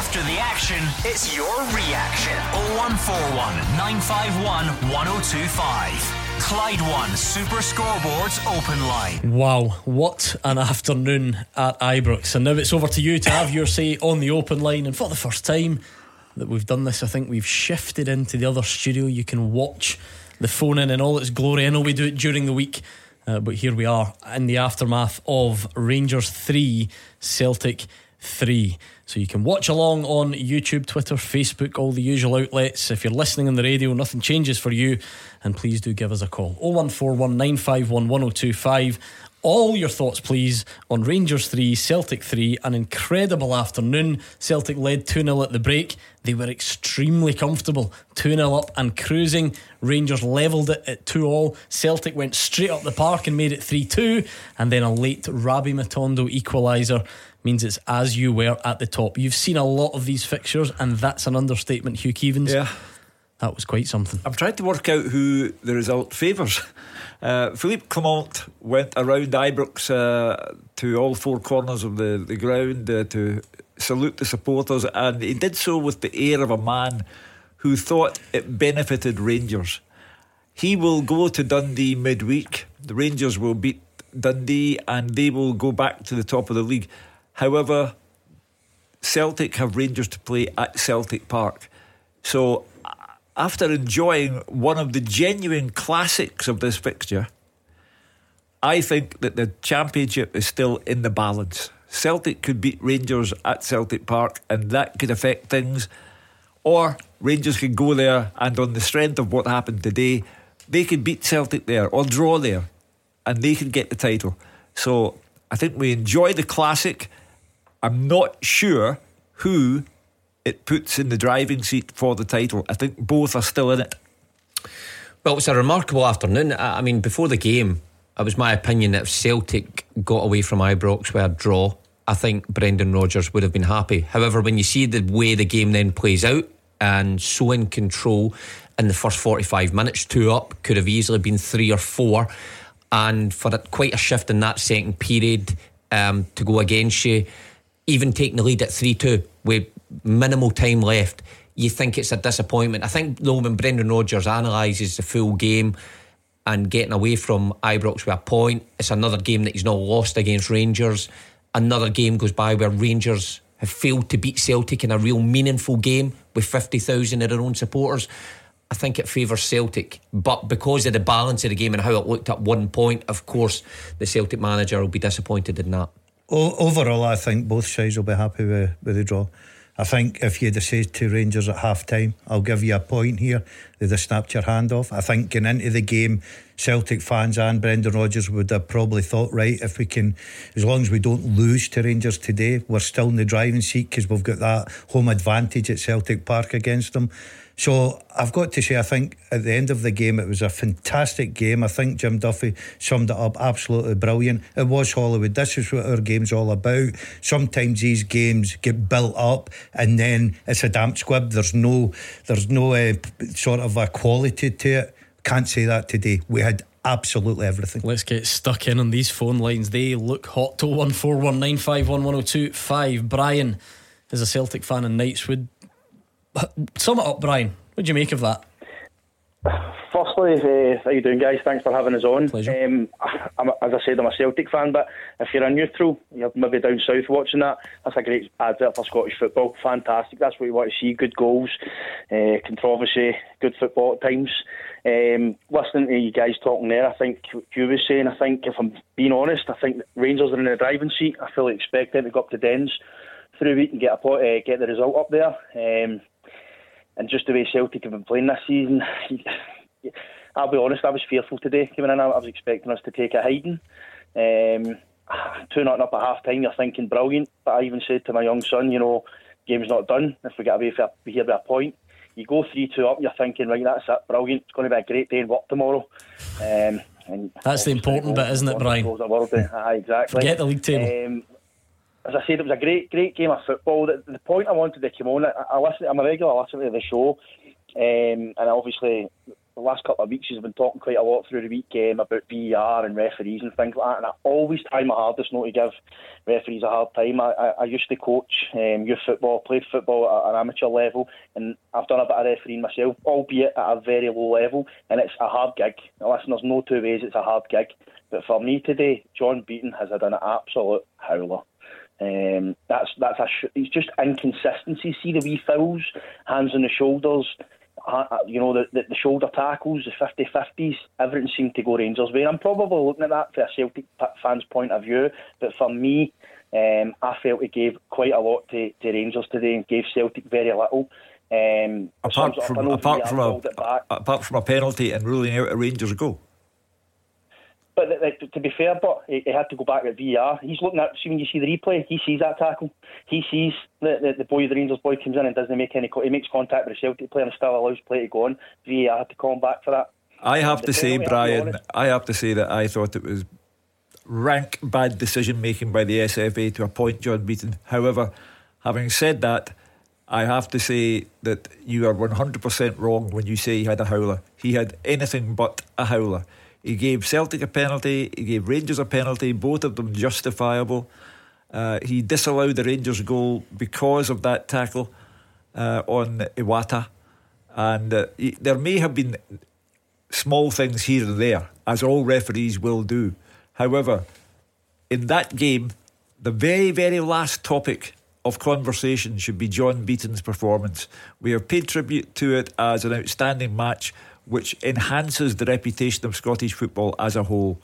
After the action, it's your reaction. 0141 951 1025. Clyde One Super Scoreboards Open Line. Wow, what an afternoon at Ibrox. And now it's over to you to have your say on the open line. And for the first time that we've done this, I think we've shifted into the other studio. You can watch the phone in all its glory. I know we do it during the week, but here we are in the aftermath of Rangers 3 Celtic 3. So you can watch along on YouTube, Twitter, Facebook, all the usual outlets. If you're listening on the radio, nothing changes for you, and please do give us a call. 0141 951 1025. All your thoughts please on Rangers 3 Celtic 3. An incredible afternoon. Celtic led 2-0 at the break. They were extremely comfortable, 2-0 up and cruising. Rangers levelled it at 2-2. Celtic went straight up the park and made it 3-2, and then a late Rabbi Matondo equaliser means it's as you were at the top. You've seen a lot of these fixtures, and that's an understatement, Hugh Keevins. Yeah, that was quite something. I'm trying to work out who the result favours. Philippe Clement went around Ibrox to all four corners of the ground to salute the supporters, and he did so with the air of a man who thought it benefited Rangers. He will go to Dundee midweek. The Rangers will beat Dundee and they will go back to the top of the league. However, Celtic have Rangers to play at Celtic Park. So after enjoying one of the genuine classics of this fixture, I think that the championship is still in the balance. Celtic could beat Rangers at Celtic Park and that could affect things, or Rangers could go there and on the strength of what happened today, they could beat Celtic there or draw there and they could get the title. So I think we enjoy the classic. I'm not sure who it puts in the driving seat for the title. I think both are still in it. Well, it's a remarkable afternoon. I mean, before the game, it was my opinion that if Celtic got away from Ibrox with a draw, I think Brendan Rodgers would have been happy. However, when you see the way the game then plays out, and so in control in the first 45 minutes, 2 up, could have easily been 3 or 4, and for quite a shift in that second period to go against you, even taking the lead at 3-2 with minimal time left, you think it's a disappointment. I think though when Brendan Rodgers analyses the full game and getting away from Ibrox with a point, it's another game that he's not lost against Rangers. Another game goes by where Rangers have failed to beat Celtic in a real meaningful game with 50,000 of their own supporters. I think it favours Celtic, but because of the balance of the game and how it looked at 1 point, of course the Celtic manager will be disappointed in that. Overall, I think both sides will be happy with the draw. I think if you'd have said to Rangers at half time, I'll give you a point here, they'd have snapped your hand off. I think going into the game, Celtic fans and Brendan Rodgers would have probably thought, right, if we can, as long as we don't lose to Rangers today, we're still in the driving seat because we've got that home advantage at Celtic Park against them. So I've got to say, I think at the end of the game it was a fantastic game. I think Jim Duffy summed it up absolutely brilliant. It was Hollywood. This is what our game's all about. Sometimes these games get built up and then it's a damp squib. There's no sort of a quality to it. Can't say that today. We had absolutely everything. Let's get stuck in on these phone lines. They look hot. 01419511025. Brian is a Celtic fan in Knightswood. Sum it up, Brian. What do you make of that? Firstly, how you doing, guys? Thanks for having us on. Pleasure. As I said, I'm a Celtic fan, but if you're a neutral, you're maybe down south watching that, that's a great advert for Scottish football. Fantastic. That's what you want to see. Good goals, controversy, good football at times. Listening to you guys talking there, I think you was saying, I think if I'm being honest, I think Rangers are in the driving seat. I fully expect them to go up to Dens through the week and get the result up there. And just the way Celtic have been playing this season, I'll be honest, I was fearful today coming in. I was expecting us to take a hiding. 2-0 up at half time, you're thinking brilliant. But I even said to my young son, game's not done. If we get away here by a point, you go 3-2 up, you're thinking, right, that's it, brilliant. It's going to be a great day in work tomorrow. And that's the important bit, isn't it, Brian? Exactly. Forget the league table. As I said, it was a great game of football. The point I wanted to come on, I'm a regular listener to the show, and obviously the last couple of weeks he's been talking quite a lot through the week about VAR and referees and things like that, and I always try my hardest not to give referees a hard time. I used to coach youth football, played football at an amateur level, and I've done a bit of refereeing myself, albeit at a very low level, and it's a hard gig. Now, listen, there's no two ways, it's a hard gig. But for me today, John Beaton has had an absolute howler. It's just inconsistency. See the wee fouls, hands on the shoulders, the shoulder tackles, the 50-50s, everything seemed to go Rangers' way. I'm probably looking at that from a Celtic fan's point of view, but for me, I felt he gave quite a lot to Rangers today and gave Celtic very little. Apart from a penalty and ruling out a Rangers goal. But to be fair, but he had to go back at VAR. He's looking at, see when you see the replay, he sees that tackle. He sees the Rangers boy comes in and doesn't make any. He makes contact with the Celtic player and still allows play to go on. VAR had to call him back for that. I have to say, Brian, that I thought it was rank bad decision making by the SFA to appoint John Beaton. However, having said that, I have to say that you are 100% wrong when you say he had a howler. He had anything but a howler. He gave Celtic a penalty, he gave Rangers a penalty, both of them justifiable. He disallowed the Rangers goal because of that tackle on Iwata. And there may have been small things here and there, as all referees will do. However, in that game, the very, very last topic of conversation should be John Beaton's performance. We have paid tribute to it as an outstanding match, which enhances the reputation of Scottish football as a whole.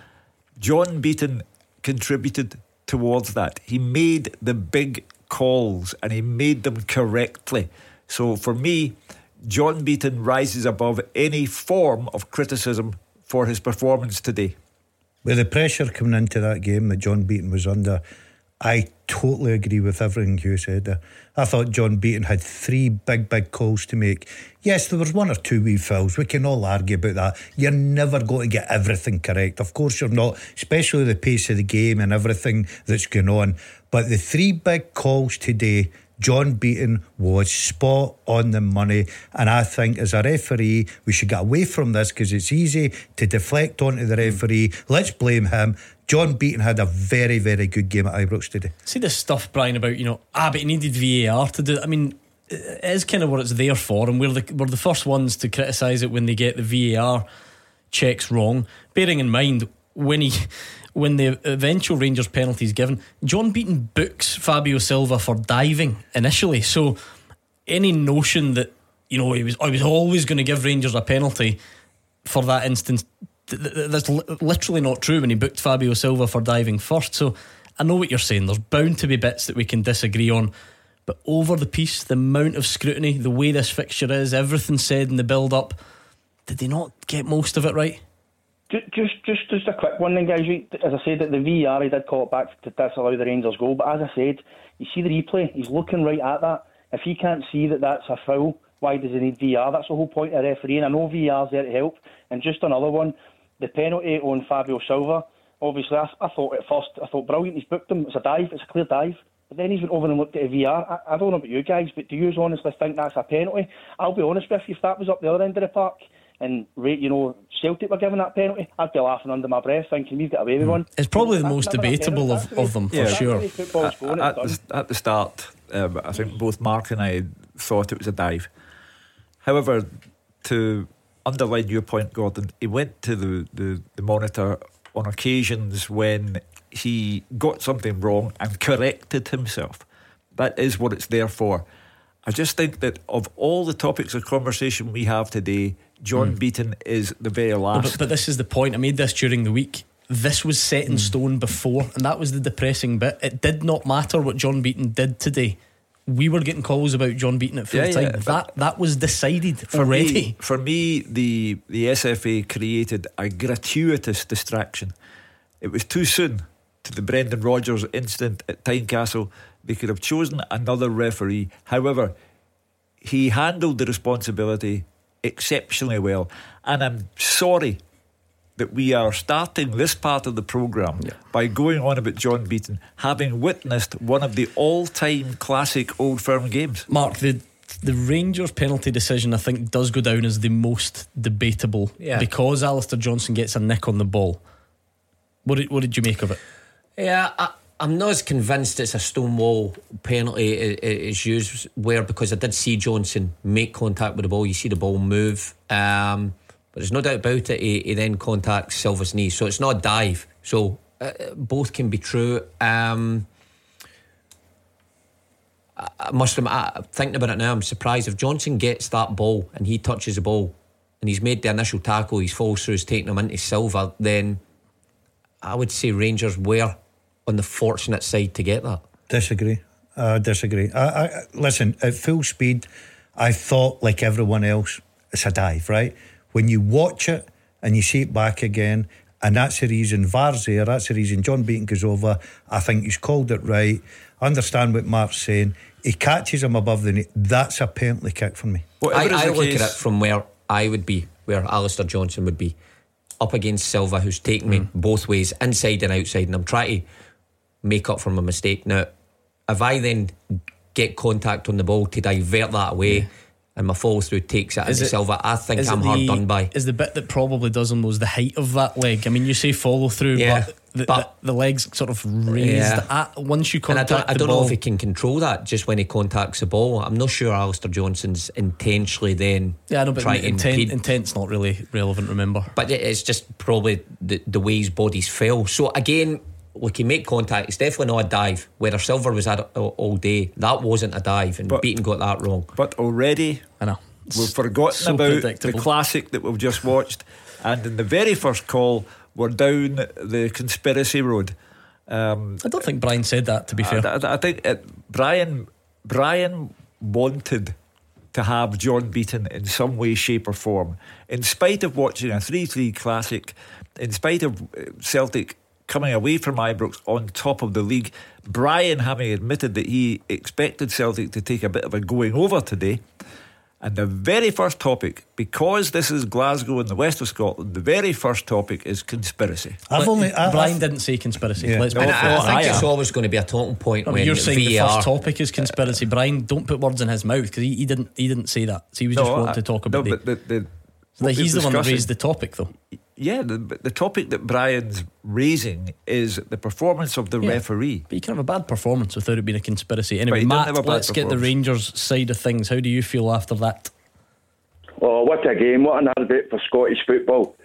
John Beaton contributed towards that. He made the big calls and he made them correctly. So for me, John Beaton rises above any form of criticism for his performance today. With the pressure coming into that game that John Beaton was under, I totally agree with everything you said there. I thought John Beaton had 3 big calls to make. Yes, there was 1 or 2 wee fouls. We can all argue about that. You're never going to get everything correct. Of course you're not, especially the pace of the game and everything that's going on. But the 3 big calls today, John Beaton was spot on the money. And I think as a referee, we should get away from this because it's easy to deflect onto the referee. Let's blame him. John Beaton had a very, very good game at Ibrox today. See this stuff, Brian, about, but he needed VAR to do it. I mean, it is kind of what it's there for, and we're the first ones to criticise it when they get the VAR checks wrong. Bearing in mind, when the eventual Rangers penalty is given, John Beaton books Fabio Silva for diving initially. So any notion that I was always going to give Rangers a penalty for that instance, that's literally not true when he booked Fabio Silva for diving first. So I know what you're saying. There's bound to be bits that we can disagree on, but over the piece, the amount of scrutiny, the way this fixture is, everything said in the build-up, did they not get most of it right? Just a quick one then, guys. As I said, at the VAR, he did call it back to disallow the Rangers goal, but as I said, you see the replay, he's looking right at that. If he can't see that that's a foul, why does he need VAR? That's the whole point of refereeing. I know VAR's there to help. And just another one, the penalty on Fabio Silva, obviously I thought at first, brilliant, he's booked him, it's a dive, it's a clear dive. But then he's went over and looked at a VAR. I don't know about you guys, but do you honestly think that's a penalty? I'll be honest with you, if that was up the other end of the park and Celtic were given that penalty, I'd be laughing under my breath thinking we've got away with one. It's probably the most debatable of them, for sure. At the start, I think both Mark and I thought it was a dive. However, to underline your point, Gordon, he went to the monitor on occasions when he got something wrong and corrected himself. That is what it's there for. I just think that of all the topics of conversation we have today, John Beaton is the very last. But this is the point. I made this during the week. This was set in stone before, and that was the depressing bit. It did not matter what John Beaton did today. We were getting calls about John Beaton at full time. That was decided already. For me, the SFA created a gratuitous distraction. It was too soon to the Brendan Rodgers incident at Tynecastle. They could have chosen another referee. However, he handled the responsibility exceptionally well. And I'm sorry that we are starting this part of the programme by going on about John Beaton, having witnessed one of the all-time classic Old Firm games. Mark, the The Rangers penalty decision, I think, does go down as the most debatable, because Alistair Johnston gets a nick on the ball. What did you make of it? Yeah, I'm not as convinced it's a Stonewall penalty as used where, because I did see Johnson make contact with the ball. You see the ball move, but there's no doubt about it. He then contacts Silva's knee, so it's not a dive. So both can be true. I must admit, thinking about it now, I'm surprised if Johnson gets that ball and he touches the ball and he's made the initial tackle, he's falls through, he's taking him into Silva, then I would say Rangers were on the fortunate side to get that. Disagree. I listen, at full speed, I thought, like everyone else, it's a dive, right? When you watch it and you see it back again, and that's the reason VAR's there, that's the reason John Beaton goes over. I think he's called it right. I understand what Mark's saying. He catches him above the knee. That's a penalty kick for me. I look at it from where I would be, where Alistair Johnston would be, up against Silva, who's taken me both ways, inside and outside, and I'm trying to make up for my mistake. Now, if I then get contact on the ball to divert that away, and my follow through takes it into Silva, I think I'm hard done by. Is the bit that probably does him was the height of that leg? I mean, you say follow through, but the legs sort of raised once you contact the ball. I don't know if he can control that just when he contacts the ball. I'm not sure Alistair Johnston's intentionally then trying to impede. Intent's not really relevant, remember. But it's just probably the way his body's fell. So again, look, he make contact. It's definitely not a dive. Whether Silva was at it all day, that wasn't a dive, and Beaton got that wrong. But already, I know, we've forgotten about the classic that we've just watched, and in the very first call, we're down the conspiracy road. I don't think Brian said that, to be fair. I think Brian wanted to have John Beaton in some way, shape or form, in spite of watching a 3-3 classic, in spite of Celtic coming away from Ibrox on top of the league. Brian having admitted that he expected Celtic to take a bit of a going over today. And the very first topic, because this is Glasgow in the west of Scotland, the very first topic is conspiracy. Brian didn't say conspiracy. Yeah. I think it's always going to be a talking point. When you're saying VAR, the first topic is conspiracy. Brian, don't put words in his mouth, because he didn't say that. So he was just wanting to talk about he's the one that raised the topic, though. Yeah, the topic that Brian's raising is the performance of the referee. But you can have a bad performance without it being a conspiracy. Anyway, Matt, let's get the Rangers side of things. How do you feel after that? Oh, what a game. What an advert for Scottish football.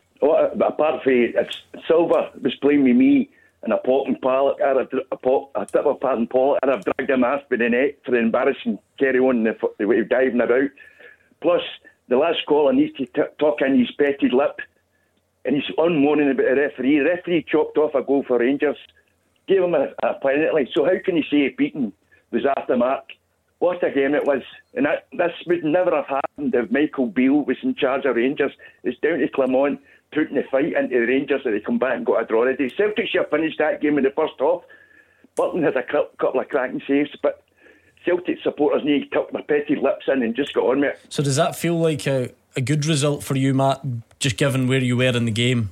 Apart from Silva was playing with me and a potting pallet, a tip of Pat and Pollock, and I've dragged him after the net for the embarrassing carry on the way of diving about. Plus, the last call, I need to talk in his petted lip. And he's moaning about the referee. The referee chopped off a goal for Rangers, gave him a penalty. So how can you say Beaton was after Mark? What a game it was. And this would never have happened if Michael Beale was in charge of Rangers. It's down to Clement putting the fight into the Rangers that they come back and got a draw today. Celtic should have finished that game in the first half. Burton had a couple of cracking saves, but Celtic supporters need to tuck their petty lips in and just got on with it. So does that feel like a good result for you, Matt, just given where you were in the game?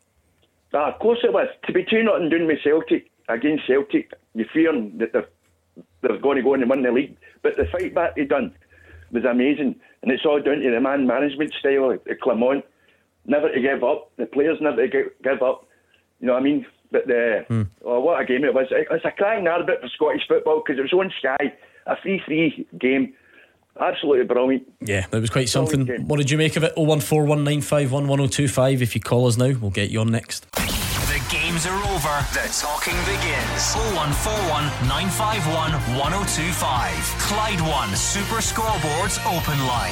Of course it was. To be 2-0 down with Celtic against Celtic, you fearing that they're going to go on and win the league. But the fight back they done was amazing. And it's all down to the man management style of Clement. Never to give up. The players never to give up. You know what I mean? But what a game it was. It's a crying advert for Scottish football, because it was on Sky, a 3-3 game. Absolutely brilliant. Yeah, that was quite something. What did you make of it? 01419511025. If you call us now, we'll get you on next. The games are over. The talking begins. 0141 951 1025. Clyde One Super Scoreboards Open Line.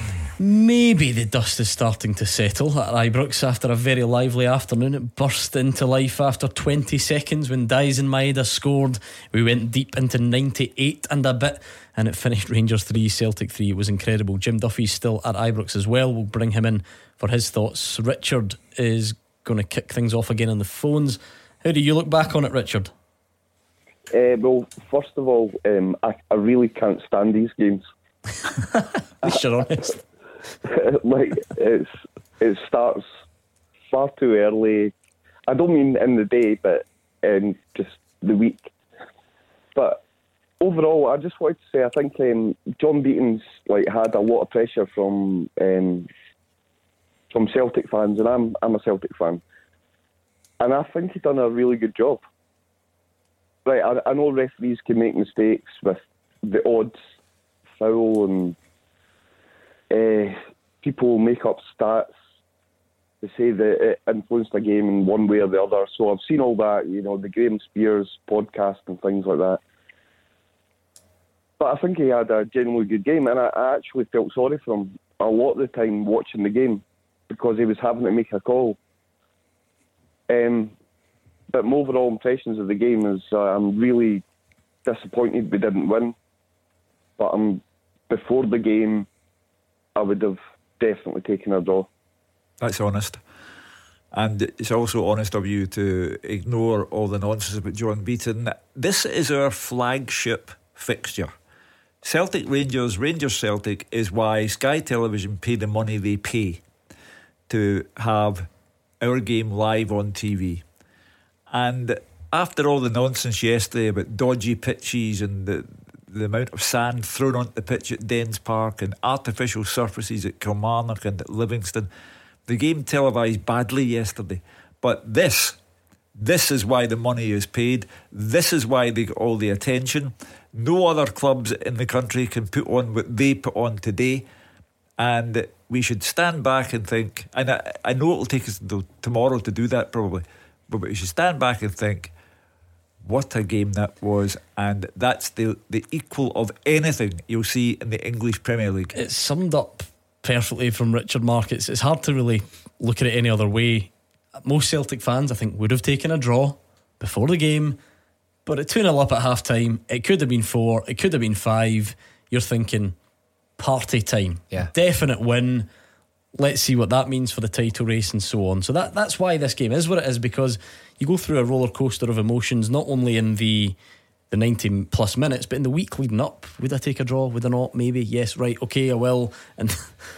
Maybe the dust is starting to settle at Ibrox after a very lively afternoon. It burst into life after 20 seconds when Daisen Maeda scored. We went deep into 98 and a bit, and it finished Rangers 3, Celtic 3. It was incredible. Jim Duffy's still at Ibrox as well. We'll bring him in for his thoughts. Richard is going to kick things off again on the phones. How do you look back on it, Richard? Well, first of all, I really can't stand these games. At least you're honest. Like, it starts far too early. I don't mean in the day, but in just the week. But overall, I just wanted to say I think John Beaton's had a lot of pressure from Celtic fans, and I'm a Celtic fan, and I think he's done a really good job. Right, I know referees can make mistakes with the odds foul, and people make up stats to say that it influenced the game in one way or the other. So I've seen all that, the Graham Spears podcast and things like that. But I think he had a genuinely good game, and I actually felt sorry for him a lot of the time watching the game because he was having to make a call. But my overall impressions of the game is I'm really disappointed we didn't win. But before the game, I would have definitely taken a draw. That's honest. And it's also honest of you to ignore all the nonsense about John Beaton. This is our flagship fixture. Celtic Rangers, Rangers Celtic is why Sky Television pay the money they pay to have our game live on TV. And after all the nonsense yesterday about dodgy pitches and the amount of sand thrown onto the pitch at Dens Park and artificial surfaces at Kilmarnock and at Livingston, the game televised badly yesterday. But this is why the money is paid. This is why they get all the attention. No other clubs in the country can put on what they put on today. And we should stand back and think, and I know it'll take us until tomorrow to do that probably, but we should stand back and think, what a game that was. And that's the equal of anything you'll see in the English Premier League. It's summed up perfectly from Richard Mark. It's hard to really look at it any other way. Most Celtic fans, I think, would have taken a draw before the game, but at 2-0 up at half time, it could have been 4, it could have been 5. You're thinking party time, definite win. Let's see what that means for the title race and so on. So that's why this game is what it is, because you go through a roller coaster of emotions, not only in the 90 plus minutes, but in the week leading up. Would I take a draw? Would I not? Maybe. Yes, right, okay, I will. And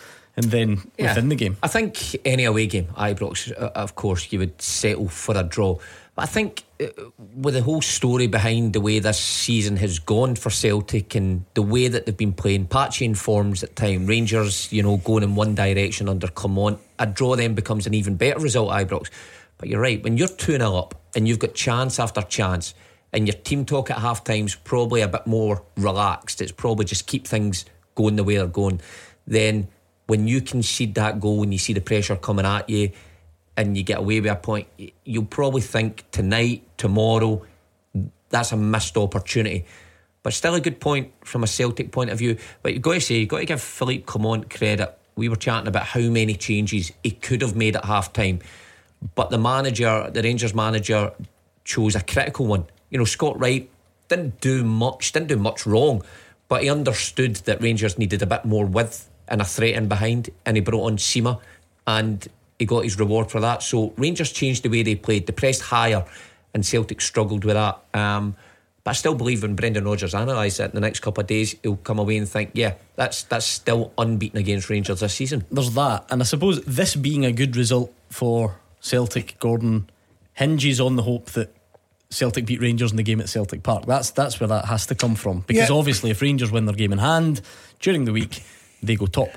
then within the game, I think any away game, Ibrox, of course you would settle for a draw. But I think with the whole story behind the way this season has gone for Celtic and the way that they've been playing, patchy in forms at time, Rangers going in one direction under Clement, a draw then becomes an even better result, Ibrox. But you're right, when you're 2-0 up and you've got chance after chance and your team talk at half time's probably a bit more relaxed, it's probably just keep things going the way they're going, then when you concede that goal and you see the pressure coming at you and you get away with a point, you'll probably think tonight, tomorrow, that's a missed opportunity. But still a good point from a Celtic point of view. But you've got to give Philippe Clement credit. We were chatting about how many changes he could have made at half time, but the Rangers manager chose a critical one. Scott Wright didn't do much wrong, but he understood that Rangers needed a bit more width and a threat in behind, and he brought on Sima, and he got his reward for that. So Rangers changed the way they played. They pressed higher and Celtic struggled with that. But I still believe when Brendan Rodgers analyses it in the next couple of days, he'll come away and think, that's still unbeaten against Rangers this season. There's that. And I suppose this being a good result for Celtic, Gordon, hinges on the hope that Celtic beat Rangers in the game at Celtic Park. That's where that has to come from. Because obviously if Rangers win their game in hand during the week, they go top.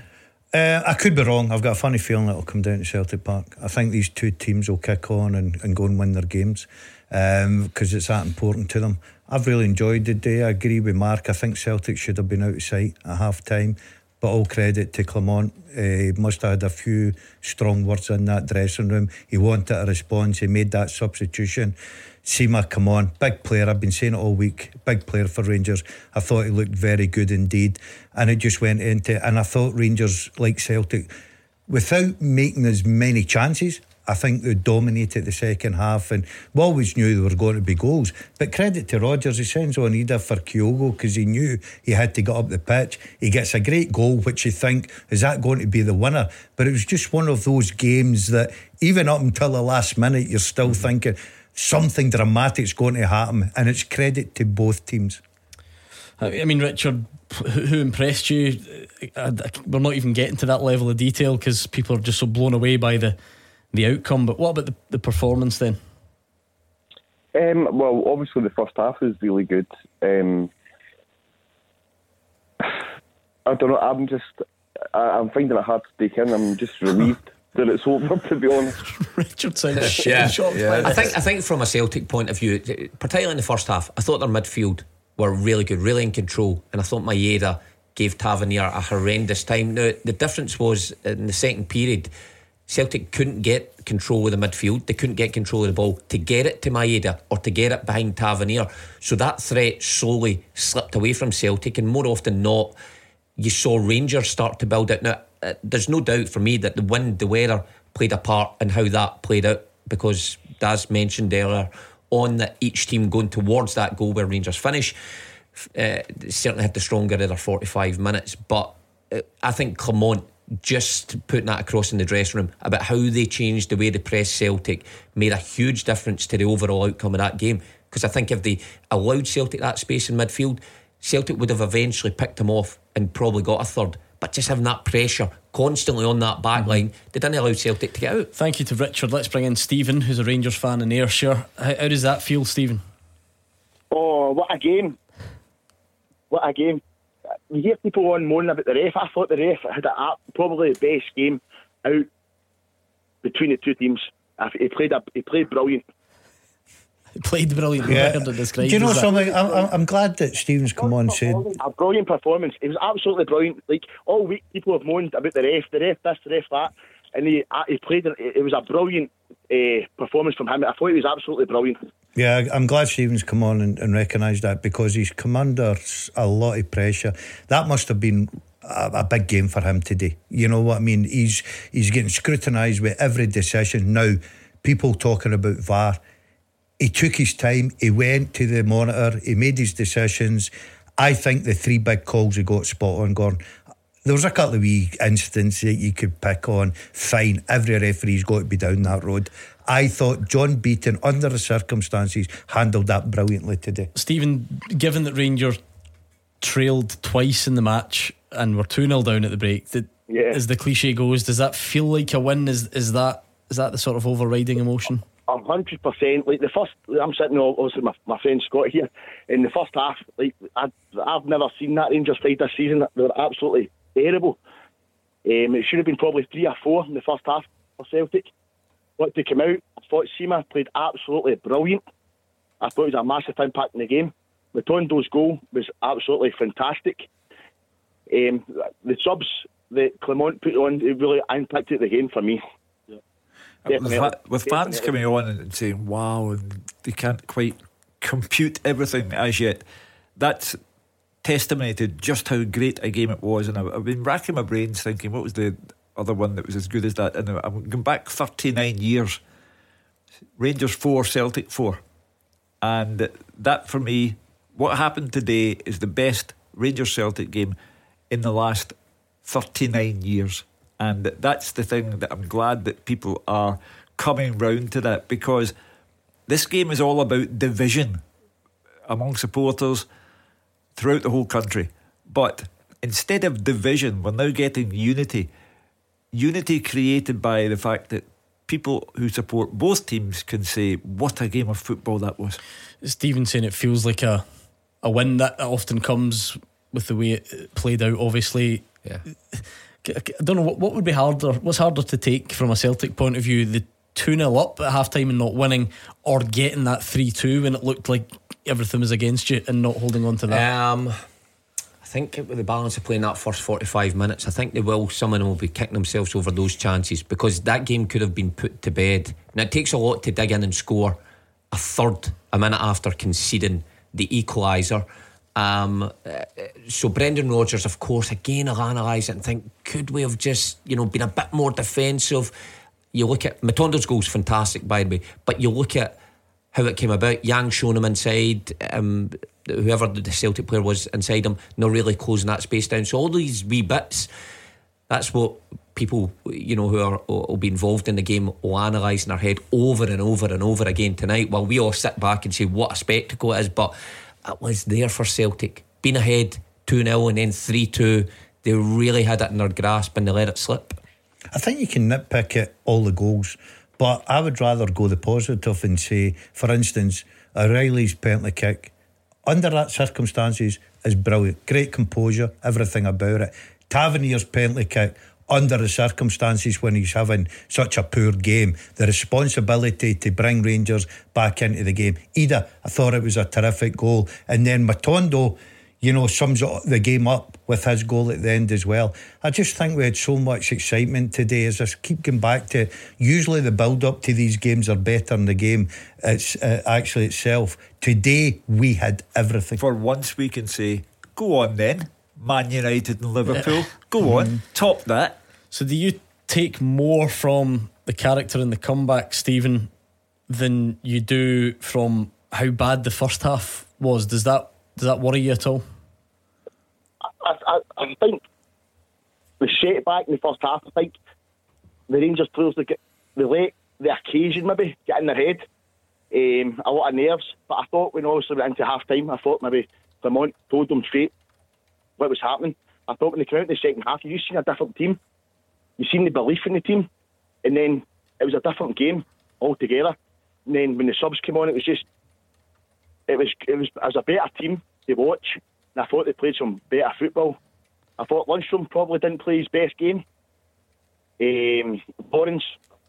I could be wrong. I've got a funny feeling it'll come down to Celtic Park. I think these two teams will kick on and go and win their games because it's that important to them. I've really enjoyed the day. I agree with Mark. I think Celtic should have been out of sight at half time, but all credit to Clement. He must have had a few strong words in that dressing room. He wanted a response. He made that substitution. Sima, come on, big player. I've been saying it all week, big player for Rangers. I thought he looked very good indeed, and it just went into, and I thought Rangers, like Celtic, without making as many chances, I think they dominated the second half, and we always knew there were going to be goals. But credit to Rodgers, he sends on Ida for Kyogo because he knew he had to get up the pitch. He gets a great goal, which you think, is that going to be the winner? But it was just one of those games that even up until the last minute you're still thinking something dramatic's going to happen, and it's credit to both teams. I mean, Richard, who impressed you? We're not even getting to that level of detail because people are just so blown away by the outcome. But what about the performance then? Well, obviously the first half was really good. I don't know. I'm finding it hard to take in. I'm just relieved that it's over, to be honest. Richard sounds Yeah. shocked. Yeah. by I this. think from a Celtic point of view, particularly in the first half, I thought their midfield were really good, really in control, and I thought Maeda gave Tavernier a horrendous time. Now the difference was in the second period, Celtic couldn't get control of the midfield. They couldn't get control of the ball to get it to Maeda or to get it behind Tavernier. So that threat slowly slipped away from Celtic, and more often not, you saw Rangers start to build it. Now, there's no doubt for me that the wind, the weather played a part in how that played out, because Daz mentioned earlier on that each team going towards that goal where Rangers finish certainly had the stronger of their 45 minutes. But I think Clement just putting that across in the dressing room about how they changed the way they pressed Celtic made a huge difference to the overall outcome of that game. Because I think if they allowed Celtic that space in midfield, Celtic would have eventually picked them off and probably got a third. But just having that pressure constantly on that back line, they didn't allow Celtic to get out. Thank you to Richard. Let's bring in Stephen, who's a Rangers fan in Ayrshire. How does that feel, Stephen? Oh, what a game. What a game. You hear people on moaning about the ref. I thought the ref had probably the best game out between the two teams. He played brilliant. He played brilliant. Yeah. Richard had described Do you know as that. something? I'm glad that Stephen's come on and said A brilliant performance. It was absolutely brilliant. Like, all week people have moaned about the ref this, the ref that, and he played. It was a brilliant performance from him. I thought he was absolutely brilliant. Yeah, I'm glad Stephen's come on and recognised that, because he's come under a lot of pressure. That must have been a big game for him today. You know what I mean? He's getting scrutinised with every decision. Now, people talking about VAR. He took his time. He went to the monitor. He made his decisions. I think the three big calls he got spot on, Gordon. There was a couple of wee incidents that you could pick on. Fine, every referee's got to be down that road. I thought John Beaton, under the circumstances, handled that brilliantly today. Stephen, given that Rangers trailed twice in the match and were 2-0 down at the break, as the cliche goes, does that feel like a win? Is that the sort of overriding emotion? 100%. Like the first, I'm sitting obviously with my friend Scott here. In the first half, like I've never seen that Rangers side this season. They were absolutely terrible. It should have been probably 3 or 4 in the first half for Celtic. What to come out, I thought Sima played absolutely brilliant. I thought it was a massive impact in the game. Matondo's goal was absolutely fantastic. The subs that Clement put on, it really impacted the game for me. With fans coming on and saying wow, and they can't quite compute everything as yet, that's testimony to just how great a game it was. And I've been racking my brains thinking, what was the other one that was as good as that? And I'm going back 39 years. Rangers 4, Celtic 4. And that for me, what happened today is the best Rangers Celtic game in the last 39 years. And that's the thing that I'm glad that people are coming round to that, because this game is all about division among supporters throughout the whole country. But instead of division, we're now getting unity. Unity created by the fact that people who support both teams can say, what a game of football that was. Stephen saying it feels like a win. That often comes with the way it played out, obviously. Yeah. I don't know what would be harder. What's harder to take from a Celtic point of view, the 2-0 up at half time and not winning, or getting that 3-2 when it looked like everything was against you and not holding on to that? I think with the balance of playing that first 45 minutes, I think some of them will be kicking themselves over those chances, because that game could have been put to bed. Now it takes a lot to dig in and score a third a minute after conceding the equaliser. So Brendan Rodgers, of course, again I'll analyse it and think, could we have just been a bit more defensive? You look at Matondo's goal's fantastic, by the way, but you look at how it came about. Yang showing him inside, whoever the Celtic player was inside him, not really closing that space down. So all these wee bits, that's what people who will be involved in the game will analyse in their head over and over and over again tonight, while we all sit back and say what a spectacle it is. But it was there for Celtic, being ahead 2-0 and then 3-2. They really had it in their grasp and they let it slip. I think you can nitpick at all the goals, but I would rather go the positive and say, for instance, O'Reilly's penalty kick, under that circumstances, is brilliant. Great composure, everything about it. Tavernier's penalty kick, under the circumstances when he's having such a poor game, the responsibility to bring Rangers back into the game. Ida, I thought it was a terrific goal. And then Matondo, sums the game up with his goal at the end as well. I just think we had so much excitement today. As I keep going back to, usually the build up to these games are better than the game it's actually itself. Today we had everything. For once we can say, go on then, Man United and Liverpool, go on, top that. So do you take more from the character in the comeback, Stephen, than you do from how bad the first half was? Does that worry you at all? I think the setback in the first half, I think the Rangers players, they let the occasion maybe get in their head, a lot of nerves. But I thought when obviously we went into half time, I thought maybe Clement told them straight what was happening. I thought when they came out in the second half, you seen a different team, you seen the belief in the team, and then it was a different game altogether. And then when the subs came on, it was a better team to watch. And I thought they played some better football. I thought Lundstrom probably didn't play his best game. Lawrence,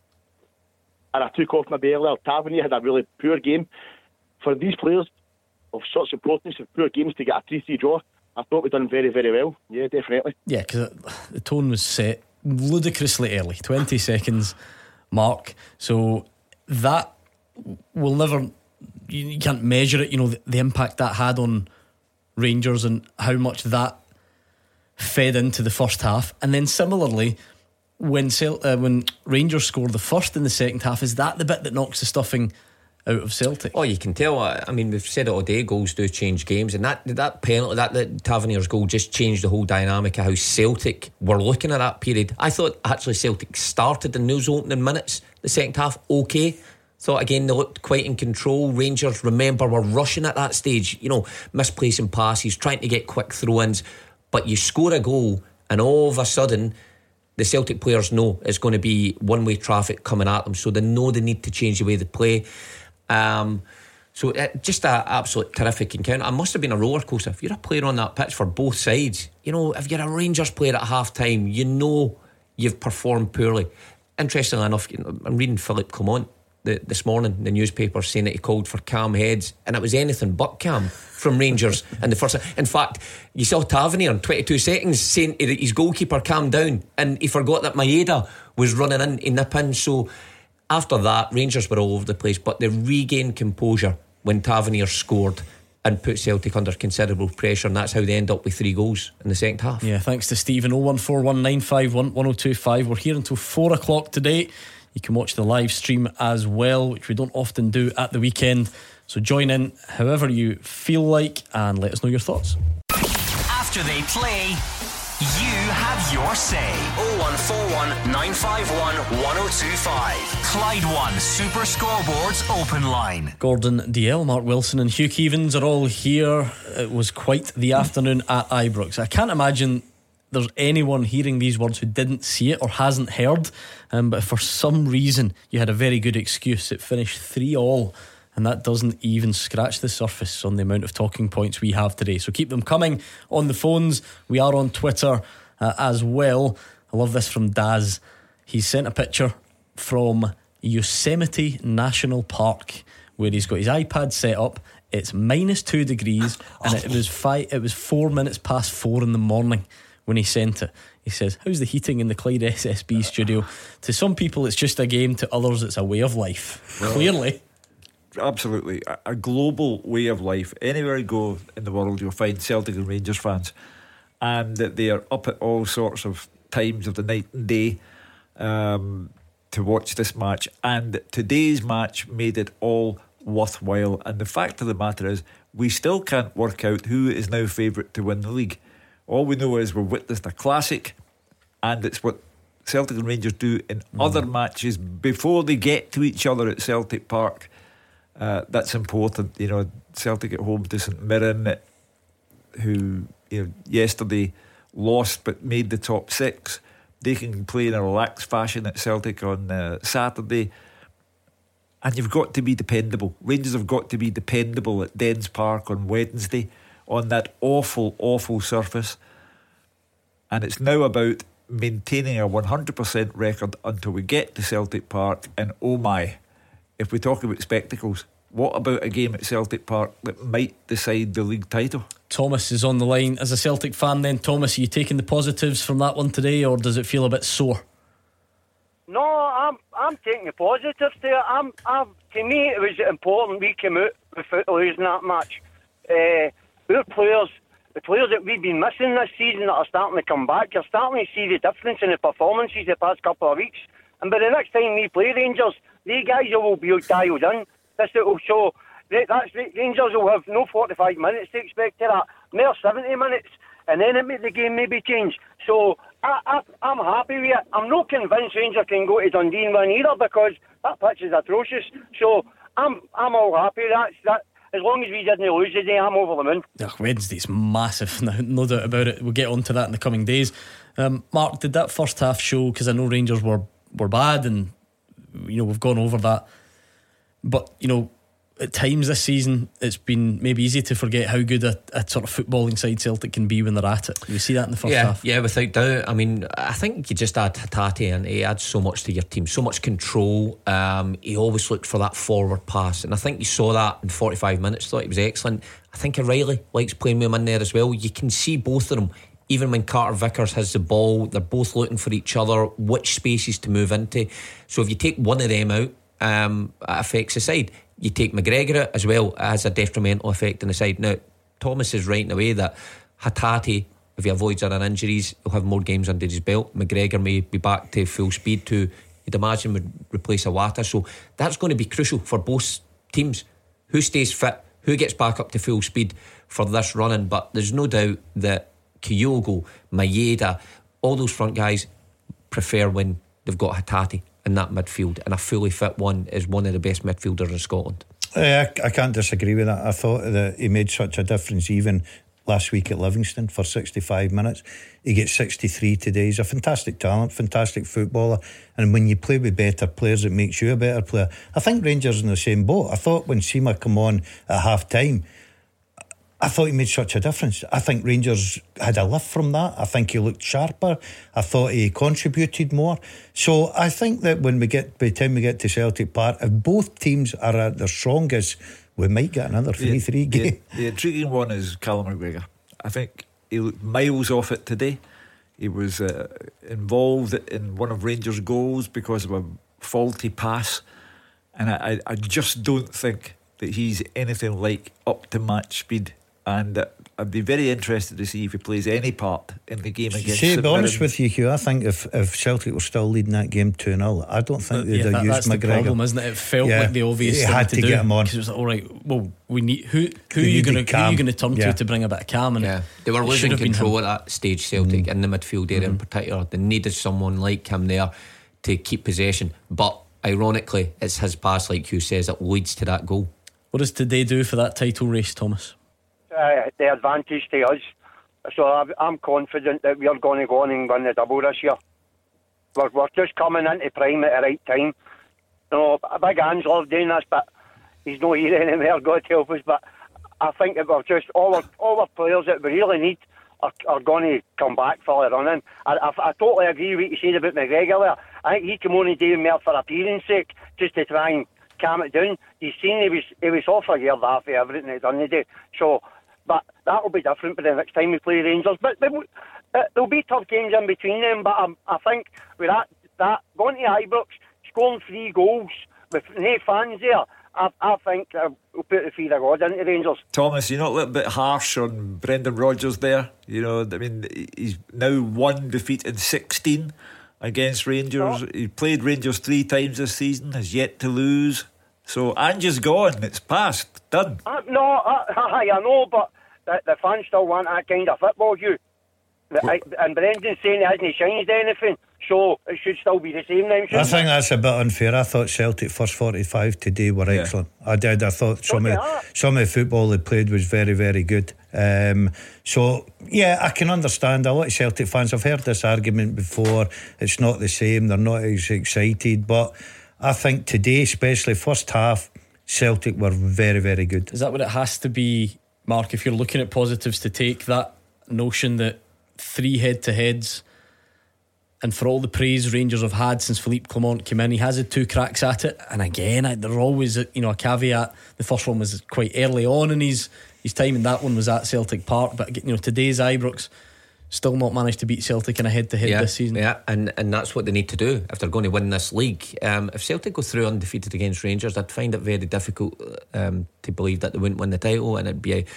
and I took off maybe earlier, Tavernier had a really poor game. For these players of such importance, of poor games, to get a 3-3 draw, I thought we'd done very, very well. Yeah, definitely. Yeah, because the tone was set ludicrously early, 20 seconds mark. So that will never, you can't measure it, the impact that had on Rangers and how much that fed into the first half. And then similarly, when Rangers scored the first in the second half, is that the bit that knocks the stuffing out of Celtic? Oh, you can tell. I mean, we've said it all day, goals do change games, and that penalty, that Tavernier's goal just changed the whole dynamic of how Celtic were looking at that period. I thought actually Celtic started in those opening minutes, the second half, okay. Thought again they looked quite in control. Rangers, remember, were rushing at that stage, misplacing passes, trying to get quick throw-ins. But you score a goal and all of a sudden the Celtic players know it's going to be one-way traffic coming at them, so they know they need to change the way they play. So just an absolute terrific encounter. It must have been a roller coaster. If you're a player on that pitch for both sides, if you're a Rangers player at half time, you've performed poorly. Interestingly enough, I'm reading Philippe Clement this morning, the newspaper, saying that he called for calm heads, and it was anything but calm from Rangers in the first. In fact, you saw Tavernier in 22 seconds saying that his goalkeeper calmed down, and he forgot that Maeda was running in to nip in. So after that, Rangers were all over the place, but they regained composure when Tavernier scored and put Celtic under considerable pressure, and that's how they end up with 3 goals in the second half. Yeah, thanks to Stephen. 01419511025. We're here until 4 o'clock today. You can watch the live stream as well, which we don't often do at the weekend. So join in however you feel like and let us know your thoughts. After they play, you have your say. 0141 951 1025. Clyde One Super Scoreboards Open Line. Gordon DL, Mark Wilson and Hugh Keevins are all here. It was quite the afternoon at Ibrox. I can't imagine there's anyone hearing these words who didn't see it or hasn't heard, but for some reason you had a very good excuse. It finished 3-3, and that doesn't even scratch the surface on the amount of talking points we have today. So keep them coming on the phones. We are on Twitter as well. I love this from Daz. He sent a picture from Yosemite National Park where he's got his iPad set up. It's -2 degrees, and it was 4 minutes past 4 in the morning when he sent it. He says, how's the heating in the Clyde SSB studio? To some people it's just a game, to others it's a way of life. Well, clearly, absolutely a global way of life. Anywhere you go in the world you'll find Celtic and Rangers fans, and that they are up at all sorts of times of the night and day to watch this match. And today's match made it all worthwhile. And the fact of the matter is, we still can't work out who is now favourite to win the league. All we know is we've witnessed a classic, and it's what Celtic and Rangers do in other matches before they get to each other at Celtic Park. That's important. Celtic at home to St Mirren, who yesterday lost but made the top 6. They can play in a relaxed fashion at Celtic on Saturday, and you've got to be dependable. Rangers have got to be dependable at Dens Park on Wednesday. on that awful surface. And it's now about maintaining a 100% record until we get to Celtic Park. And oh my, if we talk about spectacles, what about a game at Celtic Park that might decide the league title? Thomas is on the line. As a Celtic fan then, Thomas, are you taking the positives from that one today, or does it feel a bit sore? No, I'm taking the positives there. To me, it was important we came out without losing that match. Our players, the players that we've been missing this season that are starting to come back, you're starting to see the difference in the performances the past couple of weeks. And by the next time we play Rangers, these guys will be dialed in. This will show Rangers will have no 45 minutes to expect to that, mere 70 minutes, and then the game may be changed. So I'm happy with it. I'm not convinced Rangers can go to Dundee and win either, because that pitch is atrocious. So I'm all happy. That as long as we didn't lose today, I'm over the moon. Wednesday's massive, no doubt about it. We'll get on to that in the coming days. Mark, did that first half show? Because I know Rangers were bad, and we've gone over that. But at times this season, it's been maybe easy to forget how good a sort of footballing side Celtic can be when they're at it. You see that in the first half? Yeah, without doubt. I mean, I think you just add Hatate, and he adds so much to your team, so much control. He always looked for that forward pass, and I think you saw that in 45 minutes. Thought he was excellent. I think O'Reilly likes playing with him in there as well. You can see both of them. Even when Carter Vickers has the ball, they're both looking for each other, which spaces to move into. So if you take one of them out, it affects the side. You take McGregor out as well, it has a detrimental effect on the side. Now, Thomas is right in a way that Hatate, if he avoids other injuries, he'll have more games under his belt. McGregor may be back to full speed to, you'd imagine, would replace Iwata. So that's going to be crucial for both teams. Who stays fit, who gets back up to full speed for this running. But there's no doubt that Kyogo, Maeda, all those front guys prefer when they've got Hatate in that midfield, and a fully fit one is one of the best midfielders in Scotland. I can't disagree with that. I thought that he made such a difference even last week at Livingston for 65 minutes. He gets 63 today. He's a fantastic talent, fantastic footballer, and when you play with better players, it makes you a better player. I think Rangers in the same boat. I thought when Sima come on at half time, I thought he made such a difference. I think Rangers had a lift from that. I think he looked sharper. I thought he contributed more. So I think that by the time we get to Celtic Park, if both teams are at their strongest, we might get another 3-3 game. The intriguing one is Callum McGregor. I think he looked miles off it today. He was involved in one of Rangers' goals because of a faulty pass, and I just don't think that he's anything like up to match speed. And I'd be very interested to see if he plays any part in the game against St. To be honest with you, Hugh, I think if Celtic were still leading that game 2-0, I don't think they'd have used that's McGregor. The problem, isn't it? It felt like the obvious thing had to do, get him on. because it was like, all right, well, we need who are you going to turn to bring a bit of calm? And they were losing control at that stage, Celtic, in the midfield area in particular. They needed someone like him there to keep possession, but ironically it's his pass, like Hugh says, that leads to that goal. What does today do for that title race, Thomas? The advantage to us. So I'm confident that we're going to go on and win the double this year. We're just coming into prime at the right time. Big Ange loves doing this, but he's not here anymore, God help us. But I think that we're just all our players that we really need are going to come back for the running. I totally agree with what you said about McGregor there. I think he came on and did more for appearance sake, just to try and calm it down. You've seen he was off a year and a half of everything he'd done today. So, but that will be different by the next time we play Rangers. But there'll be tough games in between them. But I think with that going to Ibrox, scoring 3 goals with no fans there, I think we'll put the fear of God into Rangers. Thomas, you're not a little bit harsh on Brendan Rodgers there? I mean, he's now 1 defeat in 16 against Rangers. No. He played Rangers 3 times this season, has yet to lose. So Ange is gone, it's past, done. I know, but the fans still want that kind of football, Hugh. And Brendan's saying he hasn't changed anything, so it should still be the same now. I think that's a bit unfair. I thought Celtic first 45 today were excellent. I did. I thought some of the football they played was very, very good. So yeah, I can understand a lot of Celtic fans. I've heard this argument before. It's not the same. They're not as excited, but I think today, especially first half, Celtic were very, very good. Is that what it has to be Mark, if you're looking at positives to take, that notion that 3 head-to-heads, and for all the praise Rangers have had since Philippe Clement came in, he has had 2 cracks at it, and again there's always a caveat. The first one was quite early on in his time, and that one was at Celtic Park. But today's Ibrox still not managed to beat Celtic in a head-to-head this season. Yeah, and that's what they need to do if they're going to win this league. If Celtic go through undefeated against Rangers, I'd find it very difficult to believe that they wouldn't win the title, and it'd be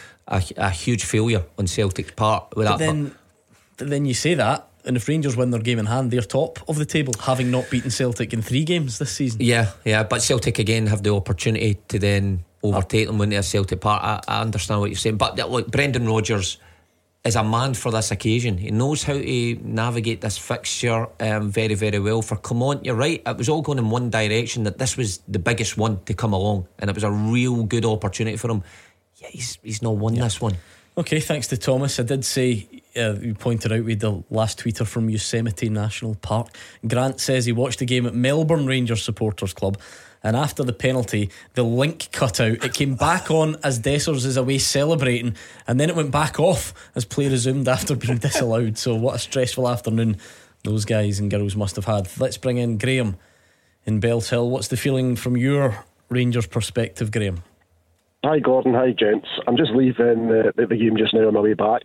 a huge failure on Celtic's part. But then you say that, and if Rangers win their game in hand, they're top of the table, having not beaten Celtic in 3 games this season. Yeah, but Celtic again have the opportunity to then overtake them when they're Celtic Park. I understand what you're saying, but look, Brendan Rodgers is a man for this occasion. He knows how to navigate this fixture very, very well. For Clement, you're right, it was all going in one direction, that this was the biggest one to come along, and it was a real good opportunity for him. Yeah, he's not won this one. Okay, thanks to Thomas. I did say, you pointed out, we had the last tweeter from Yosemite National Park. Grant says he watched the game at Melbourne Rangers Supporters Club, and after the penalty, the link cut out. It came back on as Dessers is away celebrating, and then it went back off as play resumed after being disallowed. So what a stressful afternoon those guys and girls must have had. Let's bring in Graham in Bells Hill. What's the feeling from your Rangers perspective, Graham? Hi Gordon, hi gents. I'm just leaving the game just now on my way back.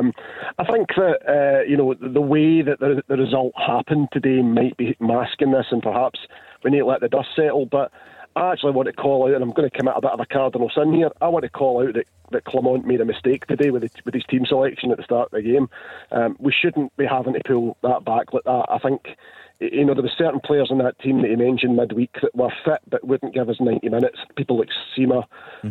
I think that the way that the result happened today might be masking this, and perhaps we need to let the dust settle. But I actually want to call out, and I'm going to commit a bit of a cardinal sin here. I want to call out that Clement made a mistake today with his team selection at the start of the game. We shouldn't be having to pull that back like that. I think there were certain players in that team that he mentioned midweek that were fit but wouldn't give us 90 minutes. People like Sima,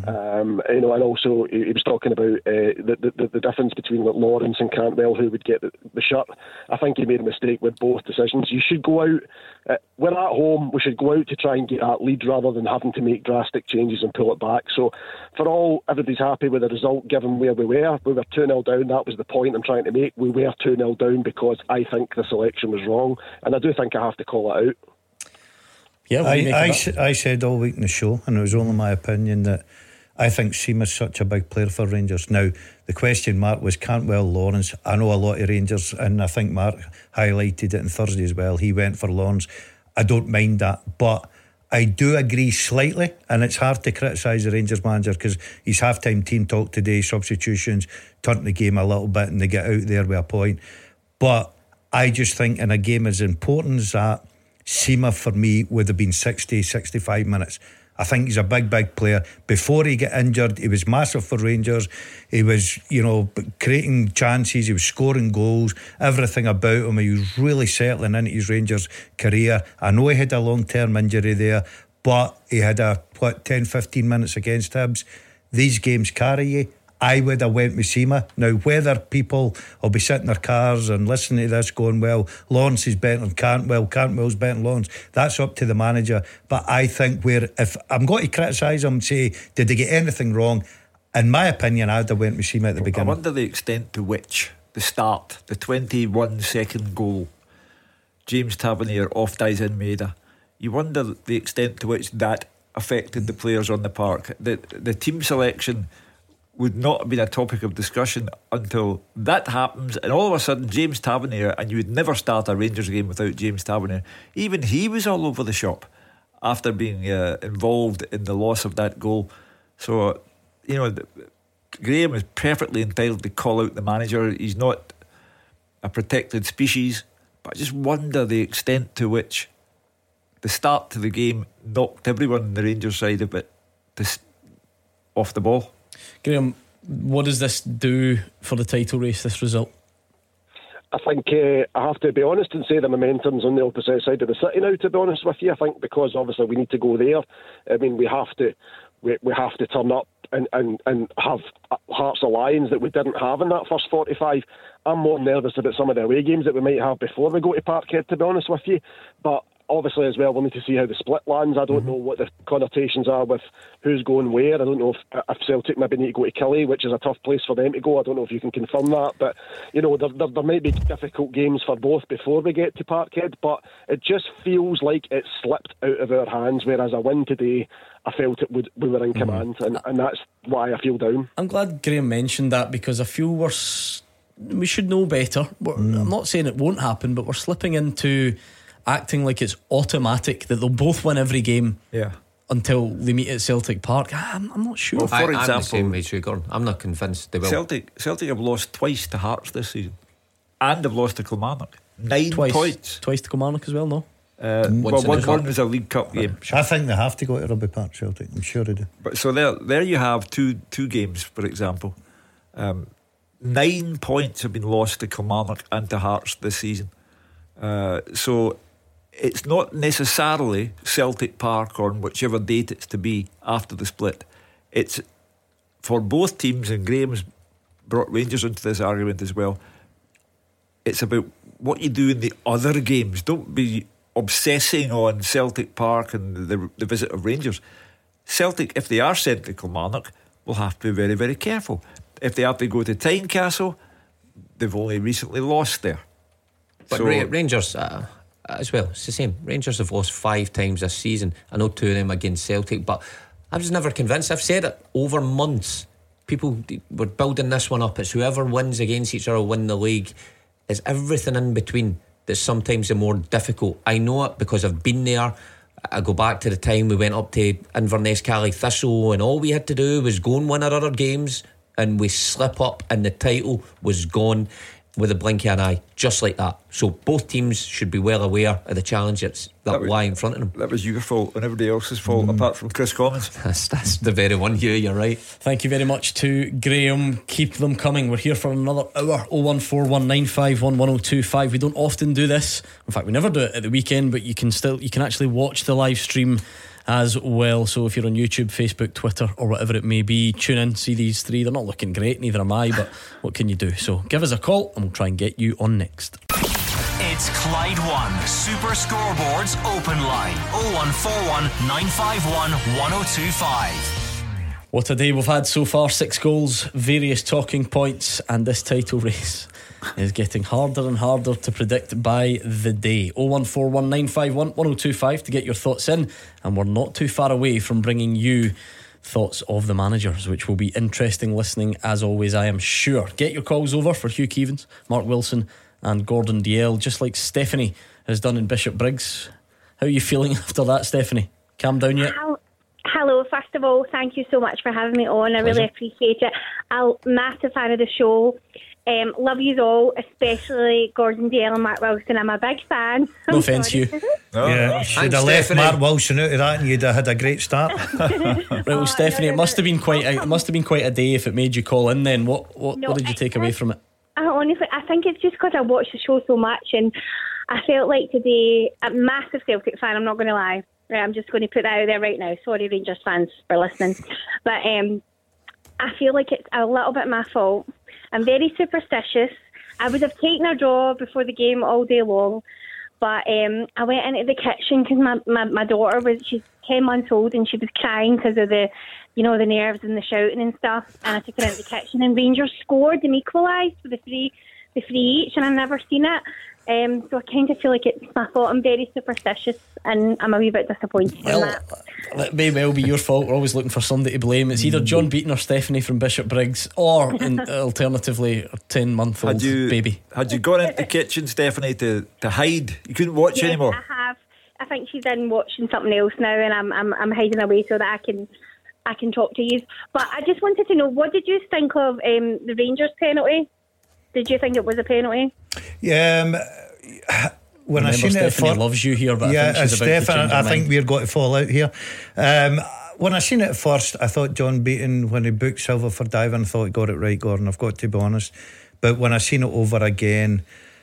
and also he was talking about the difference between Lawrence and Cantwell, who would get the shirt. I think he made a mistake with both decisions. You should go out. We're at home. We should go out to try and get that lead rather than having to make drastic changes and pull it back. So everybody's happy with the result given where we were. We were 2-0 down. That was the point I'm trying to make. We were 2-0 down because I think the selection was wrong, and I do think I have to call it out. Yeah, I said all week in the show, and it was only my opinion, that I think Seamus such a big player for Rangers. Now the question mark was Cantwell, Lawrence. I know a lot of Rangers, and I think Mark highlighted it on Thursday as well, he went for Lawrence. I don't mind that, but I do agree slightly, and it's hard to criticise the Rangers manager because his half-time team talk today, substitutions, turned the game a little bit and they get out there with a point. But I just think in a game as important as that, Sima for me would have been 60-65 minutes. I think he's a big player. Before he got injured, he was massive for Rangers. He was, creating chances, he was scoring goals, everything about him. He was really settling into his Rangers career. I know he had a long-term injury there, but he had 10-15 minutes against Hibs. These games carry you. I would have went with Sima. Now, whether people will be sitting in their cars and listening to this going, well, Lawrence is better than Cantwell, Cantwell's better than Lawrence, that's up to the manager. But I think if I'm going to criticise him and say, did they get anything wrong? In my opinion, I'd have went with Sima at the beginning. I wonder the extent to which the 21-second goal, James Tavernier off Daizen Maeda, you wonder the extent to which that affected the players on the park. The team selection would not have been a topic of discussion until that happens, and all of a sudden James Tavernier, and you would never start a Rangers game without James Tavernier, even he was all over the shop after being involved in the loss of that goal. So Graham is perfectly entitled to call out the manager. He's not a protected species, but I just wonder the extent to which the start to the game knocked everyone on the Rangers side a bit off the ball. Graham, what does this do for the title race, this result? I think I have to be honest and say the momentum's on the opposite side of the city now, to be honest with you. I think because obviously we need to go there. I mean, we have to turn up and have Hearts of Lions that we didn't have in that first 45. I'm more nervous about some of the away games that we might have before we go to Parkhead, to be honest with you. But obviously as well, we'll need to see how the split lands. I don't know what the connotations are with who's going where. I don't know if Celtic maybe need to go to Killie, which is a tough place for them to go. I don't know if you can confirm that, but you know, there might be difficult games for both before we get to Parkhead, but it just feels like it slipped out of our hands, whereas a win today, I felt we were in command, and that's why I feel down. I'm glad Graham mentioned that, because I feel we should know better. I'm not saying it won't happen, but we're slipping into acting like it's automatic that they'll both win every game until they meet at Celtic Park. I'm not sure. Well, for example, I'm the same way, Gordon. I'm not convinced they will. Celtic have lost twice to Hearts this season, and have lost to Kilmarnock. 9 points. Twice to Kilmarnock as well, no? One was a League Cup game. I think they have to go to Rugby Park, Celtic. I'm sure they do. But so there you have two games, for example. 9 points have been lost to Kilmarnock and to Hearts this season. So it's not necessarily Celtic Park or on whichever date it's to be after the split. It's for both teams, and Graham's brought Rangers into this argument as well. It's about what you do in the other games. Don't be obsessing on Celtic Park and the visit of Rangers. Celtic, if they are sent to Kilmarnock, will have to be very, very careful. If they have to go to Tynecastle, they've only recently lost there. But so, Rangers as well, it's the same. Rangers have lost 5 times this season. I know 2 of them against Celtic, but I was never convinced. I've said it over months. People were building this one up. It's whoever wins against each other will win the league. It's everything in between that's sometimes the more difficult. I know it because I've been there. I go back to the time we went up to Inverness Cally Thistle, and all we had to do was go and win our other games, and we slip up and the title was gone with a blink of an eye, just like that. So both teams should be well aware of the challenges that lie in front of them. That was your fault and everybody else's fault, apart from Chris Commons. That's the very one, you're right. Thank you very much to Graham. Keep them coming. We're here for another hour. 01419511025. We don't often do this. In fact, we never do it at the weekend, but you can actually watch the live stream as well. So if you're on YouTube, Facebook, Twitter, or whatever it may be, tune in, see these three. They're not looking great, neither am I, but what can you do? So give us a call and we'll try and get you on next. It's Clyde One Super Scoreboards Open Line 0141 951 1025. What a day we've had so far. 6 goals, various talking points, and this title race is getting harder and harder to predict by the day. 0141 951 1025 to get your thoughts in, and we're not too far away from bringing you thoughts of the managers, which will be interesting listening as always, I am sure. Get your calls over for Hugh Keevins, Mark Wilson and Gordon Dalziel, just like Stephanie has done in Bishop Briggs. How are you feeling after that, Stephanie? Calm down yet? Hello, first of all, thank you so much for having me on. I really appreciate it. I'm a massive fan of the show. Love you all, especially Gordon Dalziel and Mark Wilson. I'm a big fan. No offence, Hugh. Should have left Mark Wilson out of that and you'd have had a great start. Right, well, Stephanie, it must have been quite a day if it made you call in then. What did you take away from it? Honestly, I think it's just because I watched the show so much, and I felt like today, a massive Celtic fan, I'm not going to lie. I'm just going to put that out there right now. Sorry, Rangers fans, for listening. But I feel like it's a little bit my fault. I'm very superstitious. I would have taken a draw before the game all day long, but I went into the kitchen because my daughter she's 10 months old and she was crying because of the nerves and the shouting and stuff, and I took her into the kitchen and Rangers scored and equalised for the three each, and I've never seen it. So I kind of feel like it's my fault. I'm very superstitious and I'm a wee bit disappointed in that. It may well be your fault. We're always looking for somebody to blame. It's either John Beaton or Stephanie from Bishop Briggs, or alternatively a 10-month-old baby. Had you gone into the kitchen, Stephanie, to hide? You couldn't watch anymore? I have. I think she's in watching something else now, and I'm hiding away so that I can talk to you. But I just wanted to know, what did you think of the Rangers penalty? Did you think it was a penalty? Yeah, when I seen it, Stephanie loves you here, but I think she's about to change her mind. I think we're going to fall out here. When I seen it at first, I thought John Beaton, when he booked Silva for diving, I thought he got it right, Gordon. I've got to be honest. But when I seen it over again,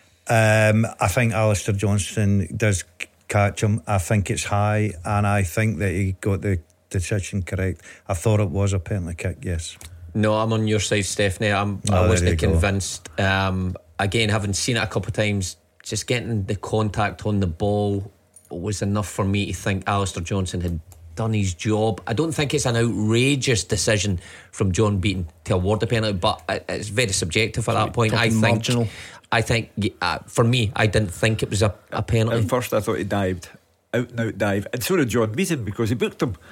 I think Alistair Johnston does catch him. I think it's high, and I think that he got the decision correct. I thought it was a penalty kick, yes. No, I'm on your side, Stephanie. I wasn't convinced. Again, having seen it a couple of times, just getting the contact on the ball, was enough for me to think Alistair Johnston had done his job. I don't think it's an outrageous decision from John Beaton to award the penalty, but it's very subjective at that point. Marginal. I think for me, I didn't think it was a penalty. At first I thought he dived, out and out dive, and so did John Beaton, because he booked him,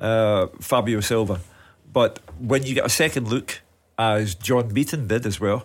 Fabio Silva. But when you get a second look, as John Beaton did as well,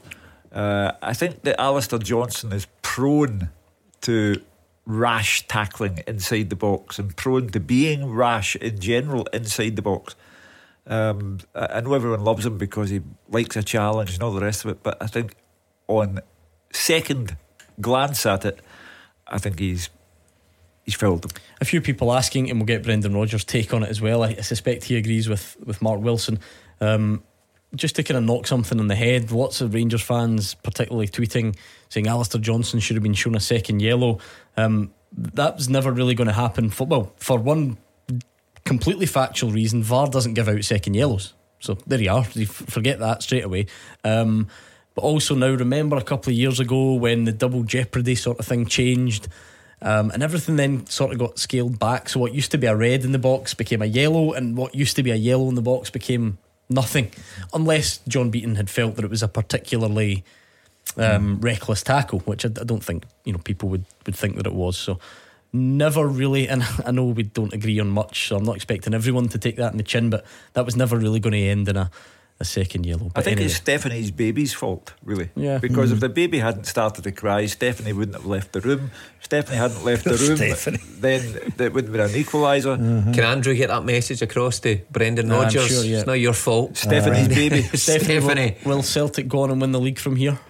I think that Alistair Johnston is prone to rash tackling inside the box and prone to being rash in general inside the box. I know everyone loves him because he likes a challenge and all the rest of it, but I think on second glance at it, I think he's filled them. A few people asking, and we'll get Brendan Rodgers' take on it as well. I suspect he agrees with Mark Wilson. Just to kind of knock something on the head, lots of Rangers fans particularly tweeting saying Alistair Johnston should have been shown a second yellow. That was never really going to happen for one completely factual reason. VAR doesn't give out second yellows, so there you are, you forget that straight away. But also now remember a couple of years ago when the double jeopardy sort of thing changed, and everything then sort of got scaled back. So what used to be a red in the box became a yellow, and what used to be a yellow in the box became nothing, unless John Beaton had felt that it was a particularly reckless tackle, which I don't think people would think that it was. So never really, and I know we don't agree on much, so I'm not expecting everyone to take that in the chin, but that was never really going to end in a second yellow. But I think anyway, it's Stephanie's baby's fault, really. Yeah. Because if the baby hadn't started to cry, Stephanie wouldn't have left the room. Stephanie hadn't left the room, then it wouldn't be an equaliser. Can Andrew get that message across to Brendan Rodgers? I'm sure, yeah. It's not your fault. Stephanie's baby. Stephanie, will Celtic go on and win the league from here?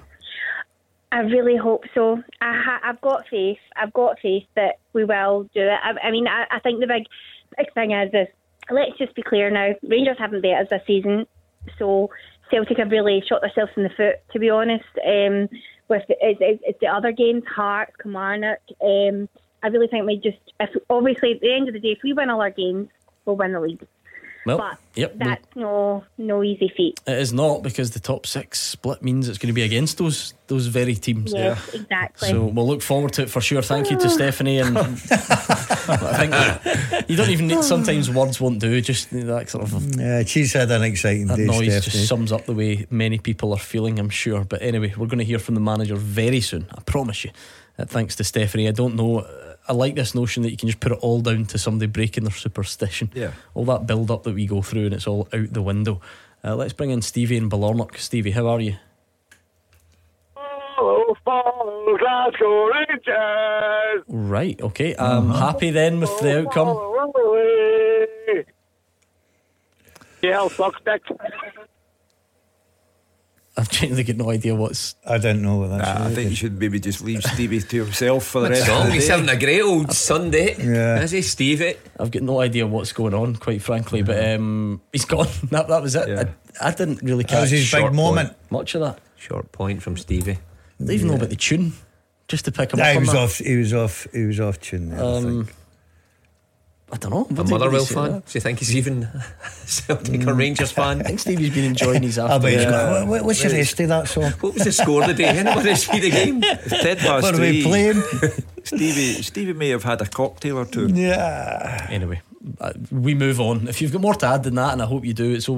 I really hope so. I've got faith. I've got faith that we will do it. I think the big thing is let's just be clear now. Rangers haven't beat us this season, so Celtic have really shot themselves in the foot, to be honest. With it's the other games, Hearts, Kilmarnock. I really think obviously at the end of the day, if we win all our games, we'll win the league. Well, but that's no easy feat. It is not, because the top six split means it's going to be against those very teams. Yes, exactly. So we'll look forward to it for sure. Thank you to Stephanie. And I think you don't even need, sometimes words won't do, just that sort of she's had an exciting that day, noise Stephanie. just sums up the way many people are feeling, I'm sure. But anyway, we're going to hear from the manager very soon, I promise you. Thanks to Stephanie. I don't know, I like this notion that you can just put it all down to somebody breaking their superstition. Yeah. All that build up that we go through, and it's all out the window. Let's bring in Stevie in Ballarnock. Stevie, how are you? Follow Glasgow Rangers. Right, okay. Happy then with the outcome? Yeah, sucks dick. I've genuinely got no idea I don't know what that's. I think you should maybe just leave Stevie to himself for the rest of the day. He's having a great old Sunday. Yeah. Is he, Stevie? I've got no idea what's going on, quite frankly. But he's gone. That was it. Yeah. I didn't really catch That was his big moment. much of that. Short point from Stevie. I don't even know about the tune, just to pick him up He on was that. off. He was off tune there, I think. I don't know. A What did Motherwell he say fan? there? Do you think he's even Celtic or Rangers fan? I think Stevie's been enjoying his I bet he's afternoon. got, what's the rest of that song? What was the score of the day? Anybody see the game? It's 10 past What are we 3. playing? Stevie may have had a cocktail or two. Yeah. Anyway, we move on. If you've got more to add than that, and I hope you do, it's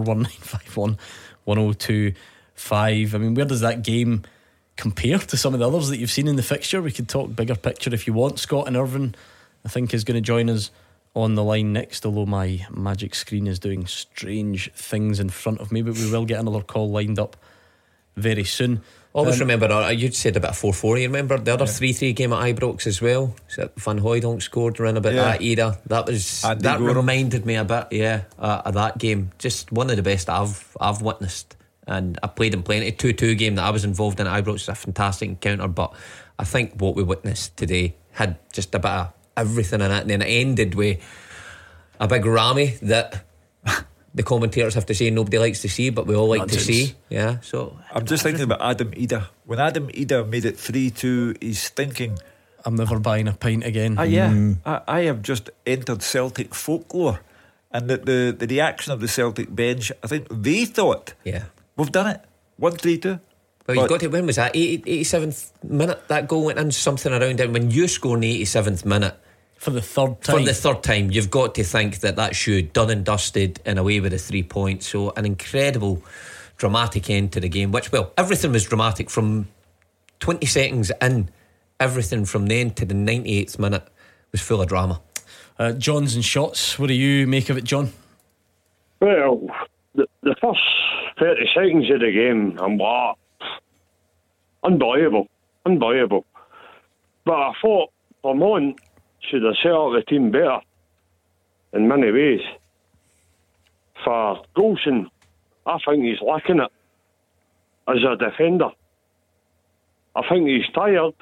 01419511025. I mean, where does that game compare to some of the others that you've seen in the fixture? We could talk bigger picture if you want. Scott and Irvine, I think, is going to join us on the line next, although my magic screen is doing strange things in front of me. But we will get another call lined up very soon. Always remember, you'd said about 4-4. You remember the other 3-3 game at Ibrox as well? So Van Hooijdonk scored around about that era. That reminded me a bit, of that game. Just one of the best I've witnessed. And I played in plenty. 2-2 game that I was involved in at Ibrox was a fantastic encounter. But I think what we witnessed today had just a bit of everything in it, and then it ended with a big Rami that the commentators have to say nobody likes to see, but we all like to see. Yeah, so I'm just thinking about Adam Ida. When Adam Ida made it 3-2, he's thinking, I'm never buying a pint again. I have just entered Celtic folklore. And the reaction of the Celtic bench, I think they thought, we've done it, 1-3-2. Well, you've got to, when was that? 87th minute that goal went in, something around it. When you score in the 87th minute, for the third time. For the third time, you've got to think that shoe done and dusted and away with the 3 points. So an incredible dramatic end to the game, which, well, everything was dramatic from 20 seconds in. Everything from then to the 98th minute was full of drama. John's and shots, what do you make of it, John? Well, the first 30 seconds of the game, unbelievable. But I thought Vermont should have set up the team better in many ways. For Goulson, I think he's lacking it as a defender. I think he's tired.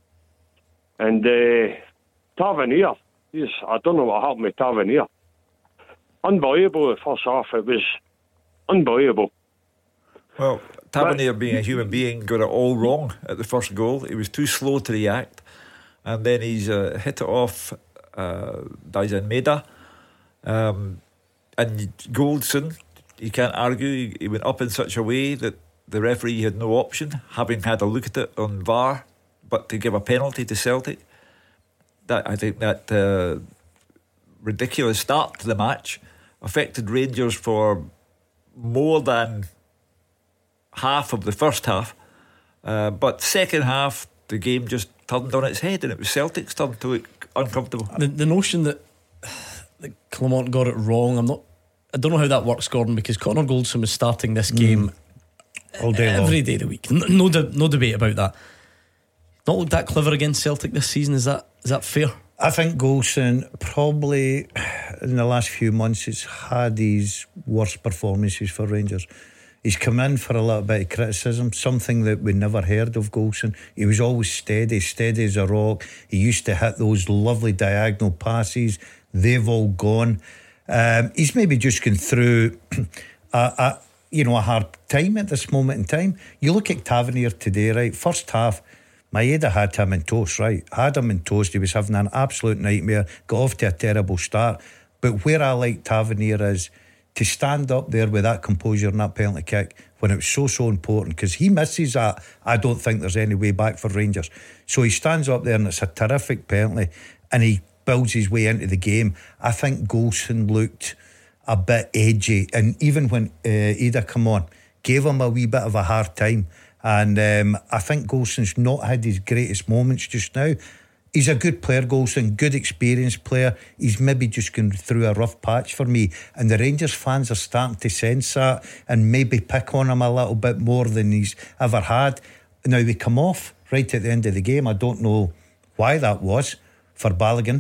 And Tavernier, I don't know what happened with Tavernier. Unbelievable the first half. It was unbelievable. Well, Tavernier, being a human being, got it all wrong at the first goal. He was too slow to react, and then he's hit it off Dyson Maeda. And Goulson, you can't argue, he went up in such a way that the referee had no option, having had a look at it on VAR, but to give a penalty to Celtic. I think that ridiculous start to the match affected Rangers for more than half of the first half, but second half the game just turned on its head, and it was Celtic's turn to look uncomfortable. The notion that Clement got it wrong, I don't know how that works, Gordon, because Connor Goldson was starting this game all day every long. day of the week. No debate about that. Not looked that clever against Celtic this season. Is that fair? I think Goulson probably in the last few months has had his worst performances for Rangers. He's come in for a little bit of criticism, something that we never heard of Goulson. He was always steady as a rock. He used to hit those lovely diagonal passes. They've all gone. He's maybe just gone through a hard time at this moment in time. You look at Tavernier today, right? First half, Maeda had him in toast, right? Had him in toast. He was having an absolute nightmare. Got off to a terrible start. But where I like Tavernier is to stand up there with that composure and that penalty kick when it was so important, because he misses that. I don't think there's any way back for Rangers. So he stands up there and it's a terrific penalty and he builds his way into the game. I think Goulson looked a bit edgy, and even when Ida come on, gave him a wee bit of a hard time. And I think Goulson's not had his greatest moments just now. He's a good player, Goulson, good experienced player. He's maybe just going through a rough patch for me, and the Rangers fans are starting to sense that and maybe pick on him a little bit more than he's ever had. Now they come off right at the end of the game. I don't know why that was for Balogun.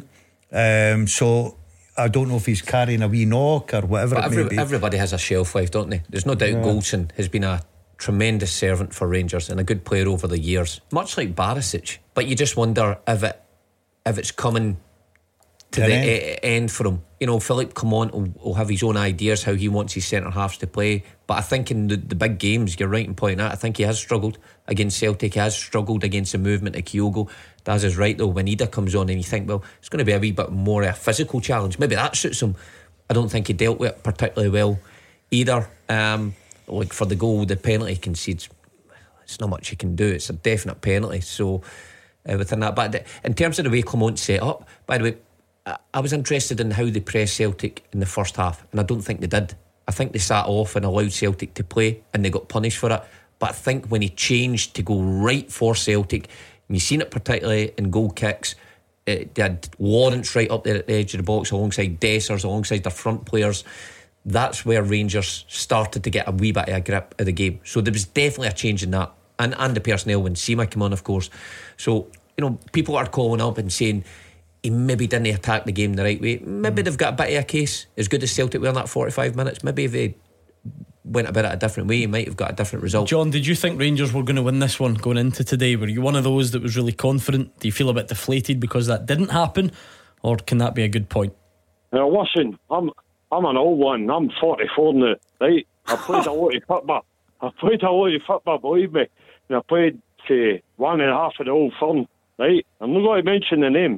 So I don't know if he's carrying a wee knock or whatever it may be. Everybody has a shelf life, don't they? There's no doubt Goulson has been a tremendous servant for Rangers and a good player over the years, much like Barisic. But you just wonder if it's coming to the end for him. You know, Philippe Clement will have his own ideas how he wants his centre halves to play. But I think in the big games, you're right in pointing out, I think he has struggled against Celtic. He has struggled against the movement of Kyogo. Daz is right though, when Ida comes on and you think, well, it's going to be a wee bit more a physical challenge, maybe that suits him. I don't think he dealt with it particularly well either. Like for the goal, the penalty he concedes, it's not much you can do. It's a definite penalty. So within that, but in terms of the way Clement set up, by the way, I was interested in how they pressed Celtic in the first half, and I don't think they did. I think they sat off and allowed Celtic to play, and they got punished for it. But I think when he changed to go right for Celtic, and you've seen it particularly in goal kicks, they had Lawrence right up there at the edge of the box alongside Dessers, alongside their front players. That's where Rangers started to get a wee bit of a grip of the game. So there was definitely a change in that, and the personnel when Sima came on, of course. So, you know, people are calling up and saying he maybe didn't attack the game the right way. Maybe they've got a bit of a case. As good as Celtic were in that 45 minutes, maybe if they went about it a different way, he might have got a different result. John, did you think Rangers were going to win this one going into today? Were you one of those that was really confident? Do you feel a bit deflated because that didn't happen, or can that be a good point? Now listen, I'm an old one. I'm 44 now, right? I played a lot of football, believe me. And I played to one and a half of the Old Firm, right? I'm not going to mention the name.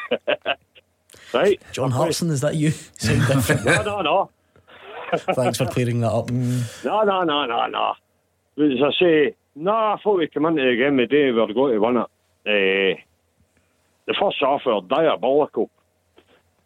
Right? John Hartson, is that you? Sound different. No. Thanks for clearing that up. No. As I say, I thought we came into the game today, we were going to win it. The first half were diabolical.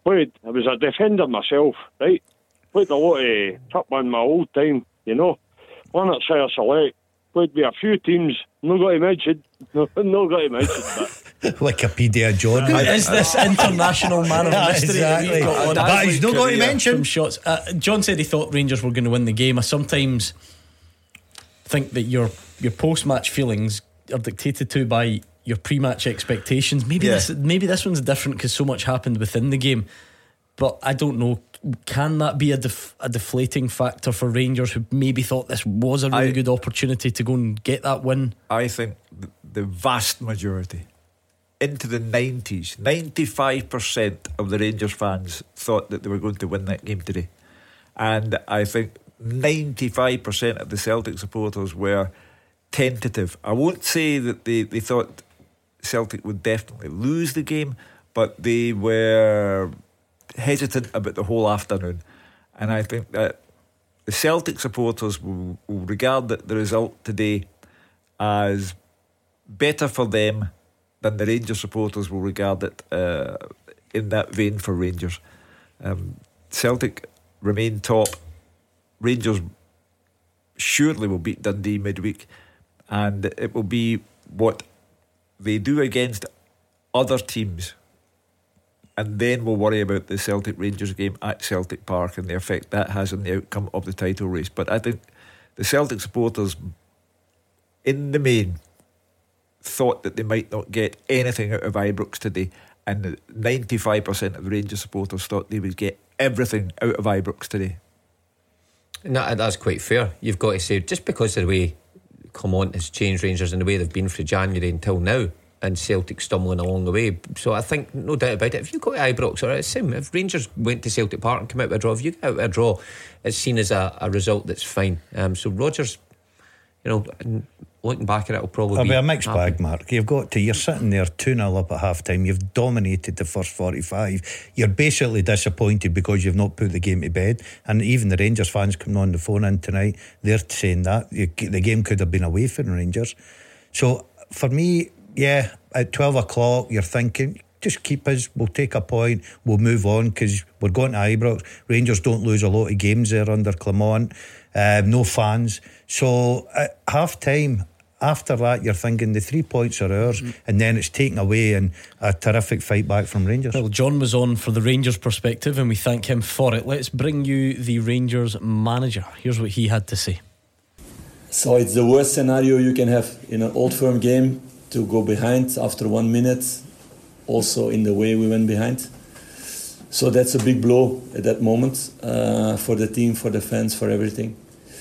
I was a defender myself, right? Played a lot of top in my old time, you know. Lanarkshire Select. Played with a few teams. Not got to mention. Not got to mention, but Wikipedia, John. Is this international man of mystery that we've got on? But he's not going to mention from shots. John said he thought Rangers were going to win the game. I sometimes think that your post-match feelings are dictated to by your pre-match expectations. Maybe this one's different because so much happened within the game. But I don't know. Can that be a deflating factor for Rangers, who maybe thought this was a really good opportunity to go and get that win? I think the vast majority, into the 90s, 95% of the Rangers fans thought that they were going to win that game today. And I think 95% of the Celtic supporters were tentative. I won't say that they thought Celtic would definitely lose the game, but they were hesitant about the whole afternoon. And I think that the Celtic supporters will regard the result today as better for them than the Rangers supporters will regard it in that vein for Rangers. Celtic remain top. Rangers surely will beat Dundee midweek, and it will be what they do against other teams, and then we'll worry about the Celtic Rangers game at Celtic Park and the effect that has on the outcome of the title race. But I think the Celtic supporters in the main thought that they might not get anything out of Ibrox today, and 95% of the Rangers supporters thought they would get everything out of Ibrox today. No, that's quite fair. You've got to say, just because of the way Clement has changed Rangers and the way they've been from January until now, and Celtic stumbling along the way. So I think, no doubt about it, if you go to Ibrox, or it's same, if Rangers went to Celtic Park and come out with a draw, if you get out with a draw, it's seen as a result that's fine. So Rodgers, looking back at it, will probably be a mixed bag, Mark. You're sitting there 2-0 up at half time. You've dominated the first 45. You're basically disappointed because you've not put the game to bed. And even the Rangers fans coming on the phone in tonight, they're saying that the game could have been away from Rangers. So for me, at 12 o'clock you're thinking, just keep us, we'll take a point, we'll move on, because we're going to Ibrox. Rangers don't lose a lot of games there under Clement. No fans. So at half time, after that, you're thinking the 3 points are ours, and then it's taken away, and a terrific fight back from Rangers. Well, John was on for the Rangers perspective, and we thank him for it. Let's bring you the Rangers manager. Here's what he had to say. So it's the worst scenario you can have in an Old Firm game, to go behind after 1 minute, also in the way we went behind. So that's a big blow at that moment, for the team, for the fans, for everything.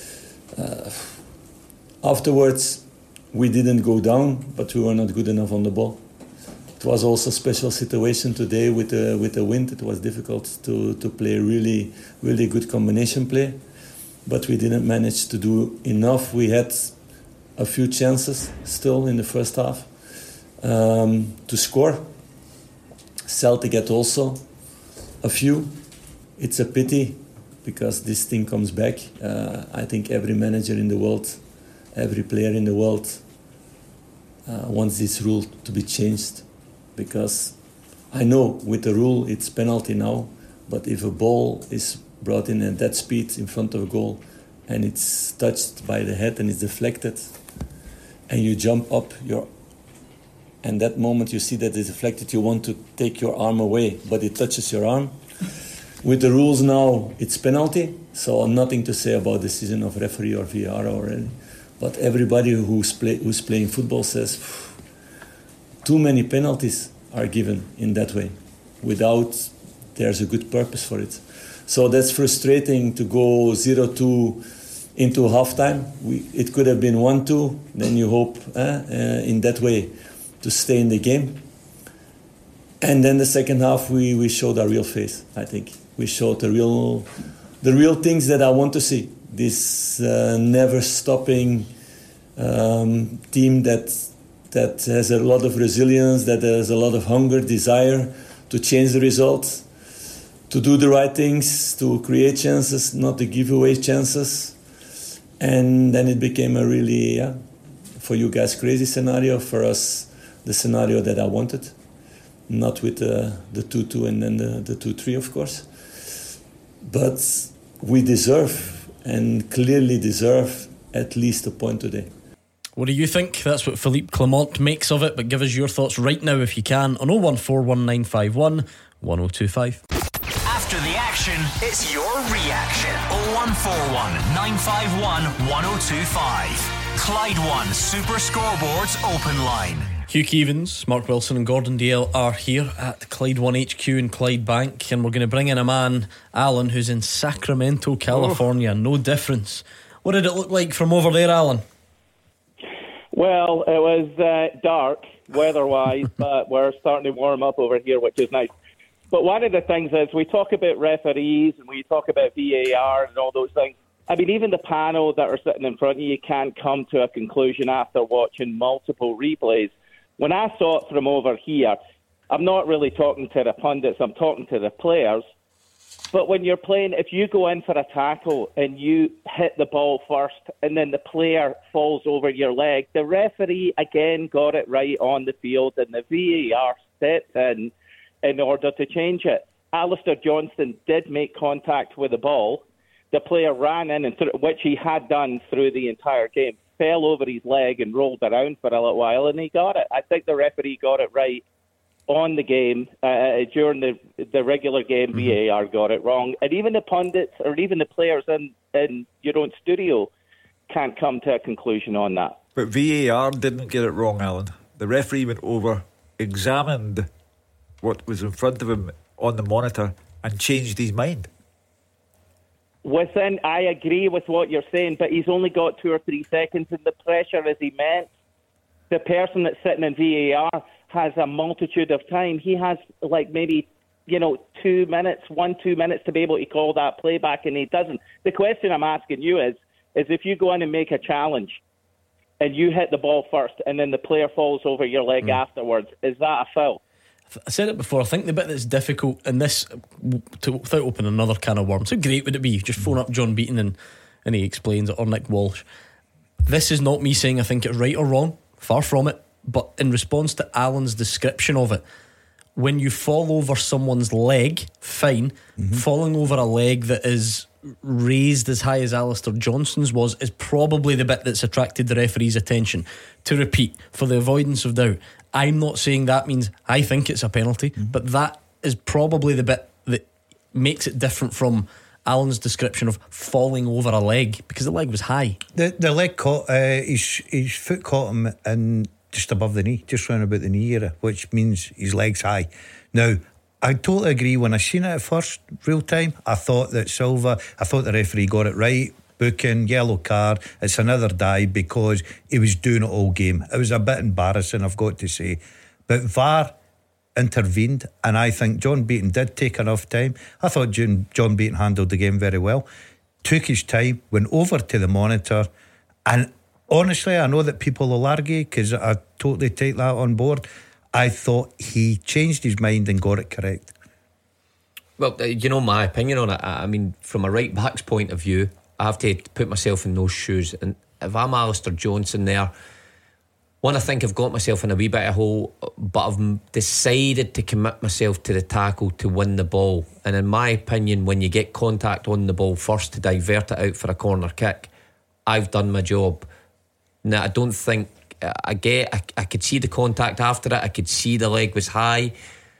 Afterwards, we didn't go down, but we were not good enough on the ball. It was also a special situation today with the wind. It was difficult to play really, really good combination play, but we didn't manage to do enough. We had a few chances still in the first half to score. Celtic had also a few. It's a pity because this thing comes back. I think every manager in the world, every player in the world wants this rule to be changed, because I know with the rule it's penalty now, but if a ball is brought in at that speed in front of a goal and it's touched by the head and it's deflected, and you jump up and that moment you see that it's deflected, you want to take your arm away, but it touches your arm. With the rules now, it's penalty, so nothing to say about decision of referee or VAR or anything. But everybody who's playing football says too many penalties are given in that way, without there's a good purpose for it. So that's frustrating to go 0-2 into halftime. It could have been 1-2. Then you hope in that way to stay in the game. And then the second half, we showed our real face. I think we showed the real things that I want to see. This never stopping team that has a lot of resilience, that has a lot of hunger, desire to change the results, to do the right things, to create chances, not to give away chances. And then it became a really, for you guys, crazy scenario. For us, the scenario that I wanted. not with the 2-2 and then the 2-3, of course. But we deserve, and clearly deserve, at least a point today. What do you think? That's what Philippe Clement makes of it, but give us your thoughts right now if you can on 0141951 1025. After the action, it's your reaction. 0141 951 1025. Clyde One Super Scoreboards Open Line. Hugh Keevins, Mark Wilson and Gordon Dale are here at Clyde One HQ in Clyde Bank, and we're going to bring in a man, Alan, who's in Sacramento, California. No difference. What did it look like from over there, Alan? Well, it was dark weather-wise, but we're starting to warm up over here, which is nice. But one of the things is we talk about referees and we talk about VAR and all those things. I mean, even the panel that are sitting in front of you can't come to a conclusion after watching multiple replays. When I saw it from over here, I'm not really talking to the pundits, I'm talking to the players. But when you're playing, if you go in for a tackle and you hit the ball first and then the player falls over your leg, the referee again got it right on the field and the VAR stepped in order to change it. Alistair Johnston did make contact with the ball. The player ran in, which he had done through the entire game, fell over his leg and rolled around for a little while, and he got it. I think the referee got it right on the game. During the regular game, VAR got it wrong. And even the pundits or even the players in your own studio can't come to a conclusion on that. But VAR didn't get it wrong, Alan. The referee went over, examined what was in front of him on the monitor and changed his mind. I agree with what you're saying, but he's only got 2 or 3 seconds, and the pressure is immense. The person that's sitting in VAR has a multitude of time. He has maybe 2 minutes, 1-2 minutes to be able to call that play back, and he doesn't. The question I'm asking you is if you go in and make a challenge and you hit the ball first and then the player falls over your leg afterwards, is that a foul? I said it before, I think the bit that's difficult in this, without opening another can of worms, how great would it be? Just phone up John Beaton and he explains it, or Nick Walsh. This is not me saying I think it's right or wrong, far from it, but in response to Alan's description of it, when you fall over someone's leg, fine. Falling over a leg that is raised as high as Alistair Johnston's was is probably the bit that's attracted the referee's attention. To repeat, for the avoidance of doubt, I'm not saying that means I think it's a penalty, but that is probably the bit that makes it different from Alan's description of falling over a leg, because the leg was high. The leg caught, his foot caught him in just above the knee, just round about the knee area, which means his leg's high. Now, I totally agree. When I seen it at first, real time, I thought the referee got it right. Booking, yellow card, it's another dive because he was doing it all game. It was a bit embarrassing, I've got to say. But VAR intervened, and I think John Beaton did take enough time. I thought John Beaton handled the game very well, took his time, went over to the monitor, and honestly, I know that people will argue, because I totally take that on board. I thought he changed his mind and got it correct. Well, my opinion on it, I mean, from a right back's point of view, I have to put myself in those shoes, and if I'm Alistair Johnston there, I think I've got myself in a wee bit of a hole, but I've decided to commit myself to the tackle to win the ball. And in my opinion, when you get contact on the ball first to divert it out for a corner kick, I've done my job. Now, I don't think I could see the contact after it, I could see the leg was high,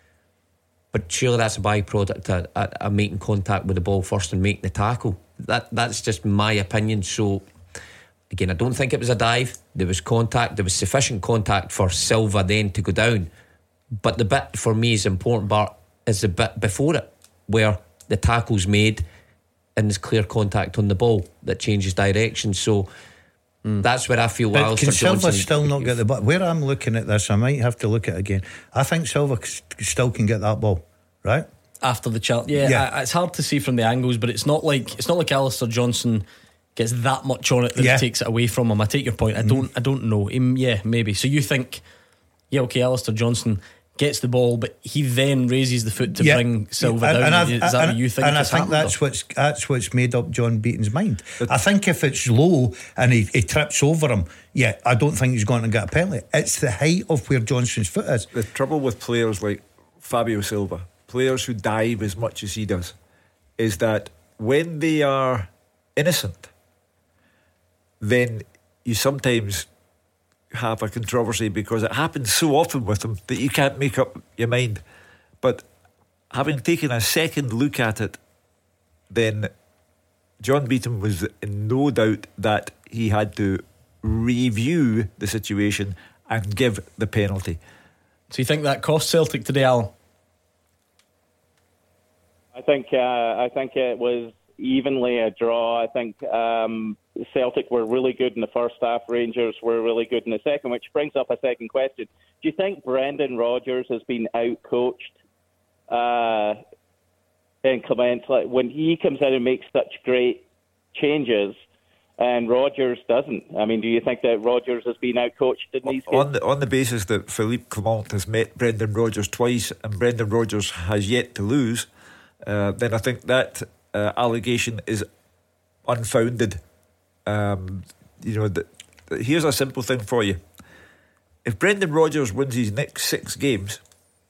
but surely that's a byproduct of making contact with the ball first and making the tackle. That's just my opinion. So again, I don't think it was a dive. There was contact, there was sufficient contact for Silva then to go down, but the bit for me is important, Bart, is the bit before it, where the tackle's made and there's clear contact on the ball that changes direction. So that's where I feel. But can Silva still not get the ball? Where I'm looking at this, I might have to look at it again. I think Silva still can get that ball, right? After the challenge, it's hard to see from the angles, but it's not like Alistair Johnston gets that much on it that it takes it away from him. I take your point. I don't know. Maybe. So you think, Alistair Johnston gets the ball, but he then raises the foot to bring Silva down. Is that what you think? And I think that's what's made up John Beaton's mind. I think if it's low and he trips over him, I don't think he's going to get a penalty. It's the height of where Johnston's foot is. The trouble with players like Fabio Silva, players who dive as much as he does, is that when they are innocent, then you sometimes have a controversy because it happens so often with them that you can't make up your mind. But having taken a second look at it, then John Beaton was in no doubt that he had to review the situation and give the penalty. So you think that cost Celtic today, Alan? I think it was evenly a draw. I think Celtic were really good in the first half. Rangers were really good in the second, which brings up a second question. Do you think Brendan Rodgers has been out-coached in Clement? Like, when he comes in and makes such great changes and Rodgers doesn't? I mean, do you think that Rodgers has been out-coached in these games? On the basis that Philippe Clement has met Brendan Rodgers twice and Brendan Rodgers has yet to lose, then I think that allegation is unfounded. Here's a simple thing for you. If Brendan Rodgers wins his next 6 games,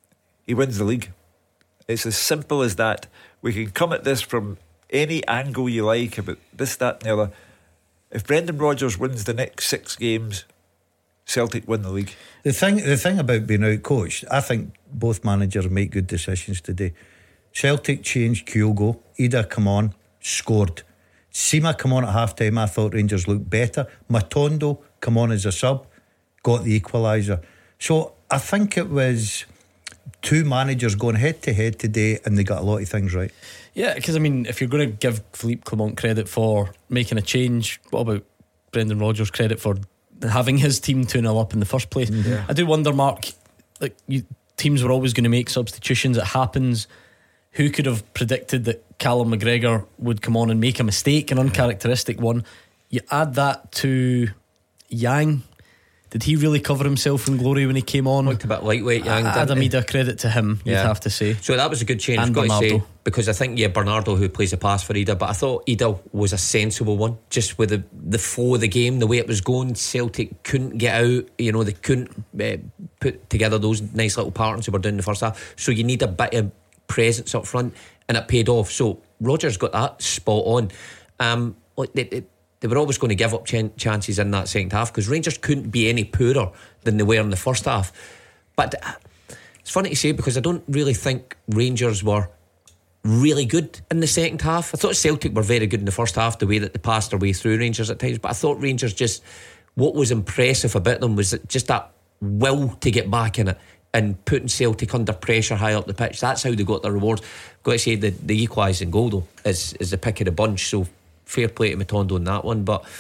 he wins the league. It's as simple as that. We can come at this from any angle you like about this, that and the other. If Brendan Rodgers wins the next 6 games, Celtic win the league. The thing about being out-coached, I think both managers make good decisions today. Celtic changed Kyogo. Ida come on, scored. Sima come on at half-time. I thought Rangers looked better. Matondo come on as a sub, got the equaliser. So I think it was two managers going head-to-head today, and they got a lot of things right. Yeah, because I mean, if you're going to give Philippe Clement credit for making a change, what about Brendan Rodgers credit for having his team 2-0 up in the first place? Yeah. I do wonder, Mark, like, teams were always going to make substitutions. It happens. Who could have predicted that Callum McGregor would come on and make a mistake, an uncharacteristic one? You add that to Yang. Did he really cover himself in glory when he came on? Looked a bit lightweight, Yang. Adam Ida, credit to him, you'd have to say. So that was a good change, and I've got Bernardo. to say, because I think Bernardo, who plays a pass for Ida, but I thought Ida was a sensible one, just with the flow of the game, the way it was going. Celtic couldn't get out, they couldn't put together those nice little patterns they were doing in the first half. So you need a bit of presence up front, and it paid off. So Rodgers got that spot on. They were always going to give up chances in that second half because Rangers couldn't be any poorer than they were in the first half. But it's funny to say because I don't really think Rangers were really good in the second half. I thought Celtic were very good in the first half, the way that they passed their way through Rangers at times, but I thought Rangers just, what was impressive about them was just that will to get back in it and putting Celtic under pressure high up the pitch. That's how they got their rewards. Got to say the equalising goal though is the pick of the bunch, so fair play to Matondo on that one. But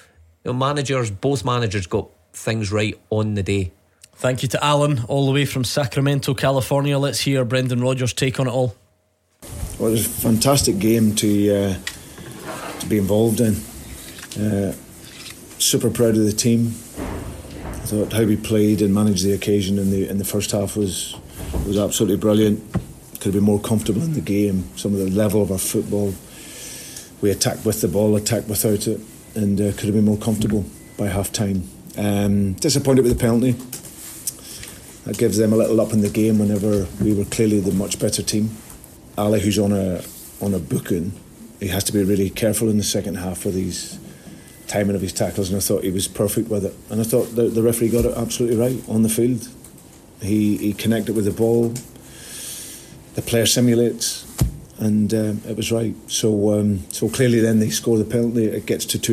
both managers got things right on the day. Thank you to Alan, all the way from Sacramento, California. Let's hear Brendan Rodgers' take on it all. Well, it was a fantastic game to be involved in. Super proud of the team. I thought how we played and managed the occasion in the first half was absolutely brilliant. Could have been more comfortable in the game. Some of the level of our football, we attacked with the ball, attacked without it, and could have been more comfortable by half time. Disappointed with the penalty. That gives them a little up in the game whenever we were clearly the much better team. Ali, who's on a booking, he has to be really careful in the second half with his timing of his tackles, and I thought he was perfect with it. And I thought the referee got it absolutely right on the field. He connected with the ball. The player simulates, and it was right. So clearly then they score the penalty. It gets to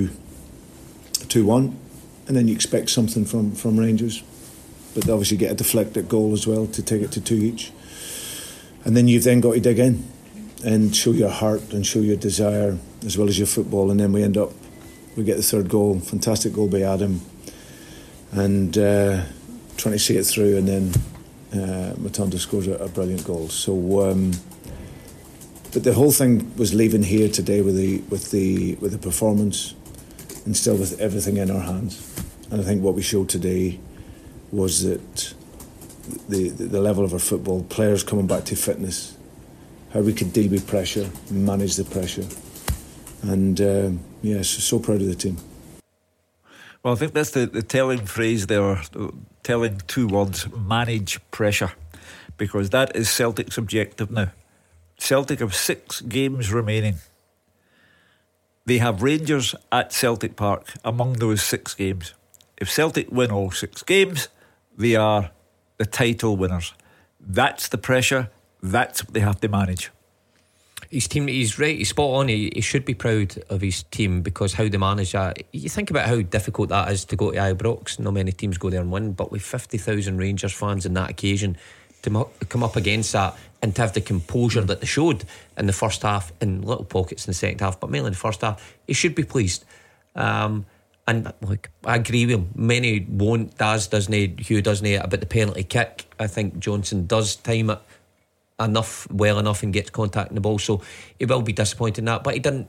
2-1, and then you expect something from Rangers, but they obviously get a deflected goal as well to take it to 2 each. And then you've then got to dig in and show your heart and show your desire as well as your football, and then we get the third goal. Fantastic goal by Adam, and trying to see it through, and then Matondo scores a brilliant goal. So but the whole thing was leaving here today with the performance and still with everything in our hands. And I think what we showed today was that the level of our football, players coming back to fitness, how we could deal with pressure, manage the pressure, and so proud of the team. Well, I think that's the telling phrase there, telling 2 words: manage pressure. because that is Celtic's objective now. Celtic have 6 games remaining. They have Rangers at Celtic Park among those 6 games. If Celtic win all 6 games, they are the title winners. That's the pressure. That's what they have to manage. His team, he's right, he's spot on. He should be proud of his team because how they manage that. You think about how difficult that is to go to Ibrox. Not many teams go there and win, but with 50,000 Rangers fans on that occasion, to come up against that and to have the composure that they showed in the first half, in little pockets in the second half, but mainly in the first half, he should be pleased. And like, I agree with him. Many won't. Daz doesn't. Hugh doesn't. About the penalty kick, I think Johnson does time it well enough and gets contact in the ball, so he will be disappointed in that. But he didn't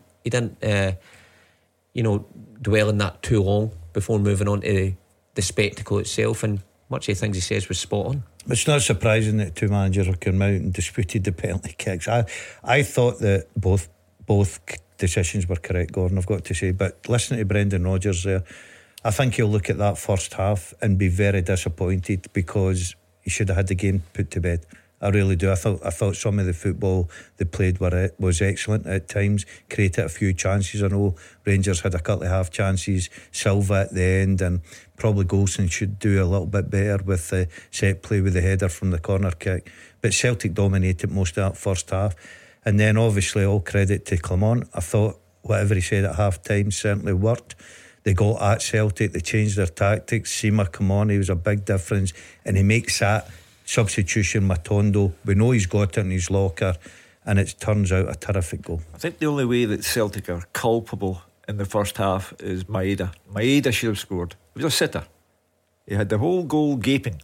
dwell in that too long before moving on to the spectacle itself, and much of the things he says was spot on. It's not surprising that 2 managers have come out and disputed the penalty kicks. I thought that both decisions were correct, Gordon, I've got to say. But listening to Brendan Rodgers there, I think he'll look at that first half and be very disappointed because he should have had the game put to bed. I really do. I thought some of the football they played was excellent at times, created a few chances. I know Rangers had a couple of half chances, Silva at the end, and probably Golson should do a little bit better with the set play with the header from the corner kick. But Celtic dominated most of that first half. And then obviously all credit to Clement. I thought whatever he said at half time certainly worked. They got at Celtic, they changed their tactics. Sima come on, he was a big difference, and he makes that substitution, Matondo. We know he's got it in his locker, and it turns out a terrific goal. I think the only way that Celtic are culpable in the first half is Maeda. Maeda should have scored. He was a sitter. He had the whole goal gaping.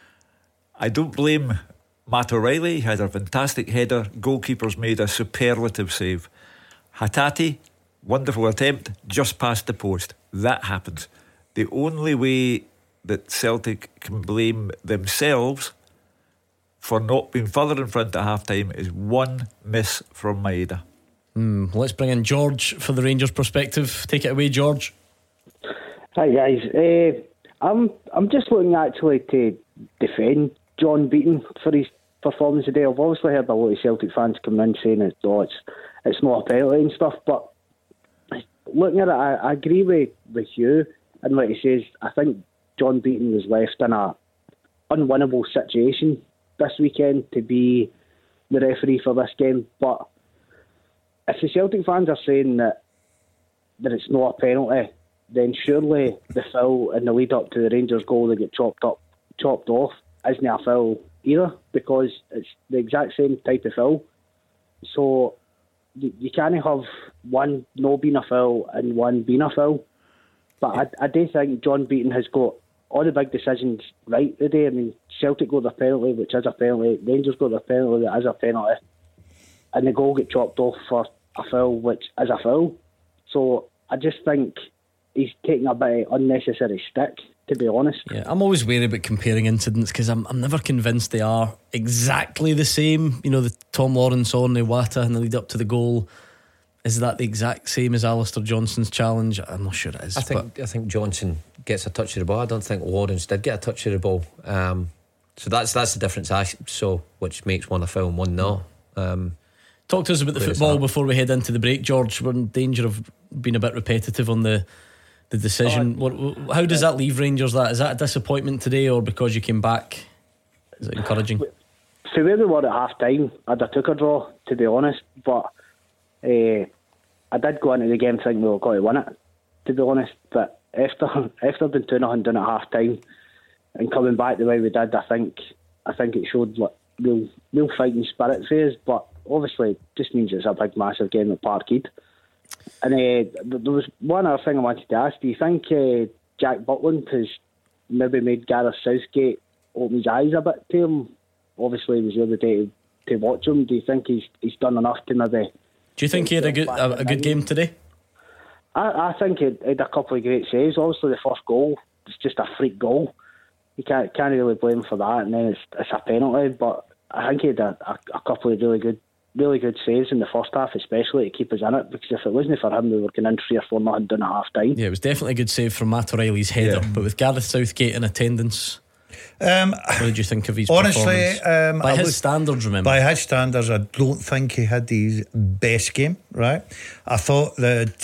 I don't blame Matt O'Reilly. He had a fantastic header. Goalkeepers made a superlative save. Hatate, wonderful attempt, just past the post. That happens. The only way that Celtic can blame themselves for not being further in front at half time is one miss from Maeda. Let's bring in George for the Rangers perspective. Take it away, George. Hi guys. I'm just looking actually to defend John Beaton for his performance today. I've obviously heard a lot of Celtic fans come in saying it's not a penalty and stuff, but looking at it, I agree with you, and like he says, I think John Beaton was left in a unwinnable situation this weekend to be the referee for this game. But if the Celtic fans are saying that it's not a penalty, then surely the foul in the lead up to the Rangers goal that get chopped off isn't a foul either, because it's the exact same type of foul. So you can't have one no being a foul and one being a foul. But I do think John Beaton has got all the big decisions right today. I mean, Celtic got their penalty, which is a penalty. Rangers got their penalty, that is a penalty. And the goal get chopped off for a foul, which is a foul. So I just think he's taking a bit of unnecessary stick, to be honest. Yeah, I'm always wary about comparing incidents because I'm never convinced they are exactly the same. You know, the Tom Lawrence on the Iwata in the lead up to the goal, is that the exact same as Alistair Johnson's challenge? I'm not sure it is. I think Johnson gets a touch of the ball. I don't think Lawrence did get a touch of the ball. So that's the difference I saw, which makes one a foul and one no. Talk to us about the football before we head into the break, George. We're in danger of being a bit repetitive on the decision. How does that leave Rangers? Is that a disappointment today, or because you came back, is it encouraging? So where we were at half time, I'd have took a draw, to be honest, but I did go into the game thinking we were going to win it, to be honest. But after being 2-0 down at half time and coming back the way we did, I think it showed like real fighting spirit for us. But obviously it just means it's a big massive game at Parkhead. And there was one other thing I wanted to ask. Do you think Jack Butland has maybe made Gareth Southgate open his eyes a bit to him? Obviously he was the other day to watch him. Do you think he's done enough to maybe... Do you think he had a good game today? I think he had a couple of great saves. Obviously the first goal is just a freak goal. You can't really blame him for that, and then it's a penalty. But I think he had a couple of really good saves in the first half, especially to keep us in it, because if it wasn't for him we were going in 3 or 4 nothing down at half time. Yeah, it was definitely a good save from Matt O'Reilly's header, but with Gareth Southgate in attendance, What did you think of his honestly, performance? By his standards, remember. By his standards, I don't think he had his best game, right? I thought that,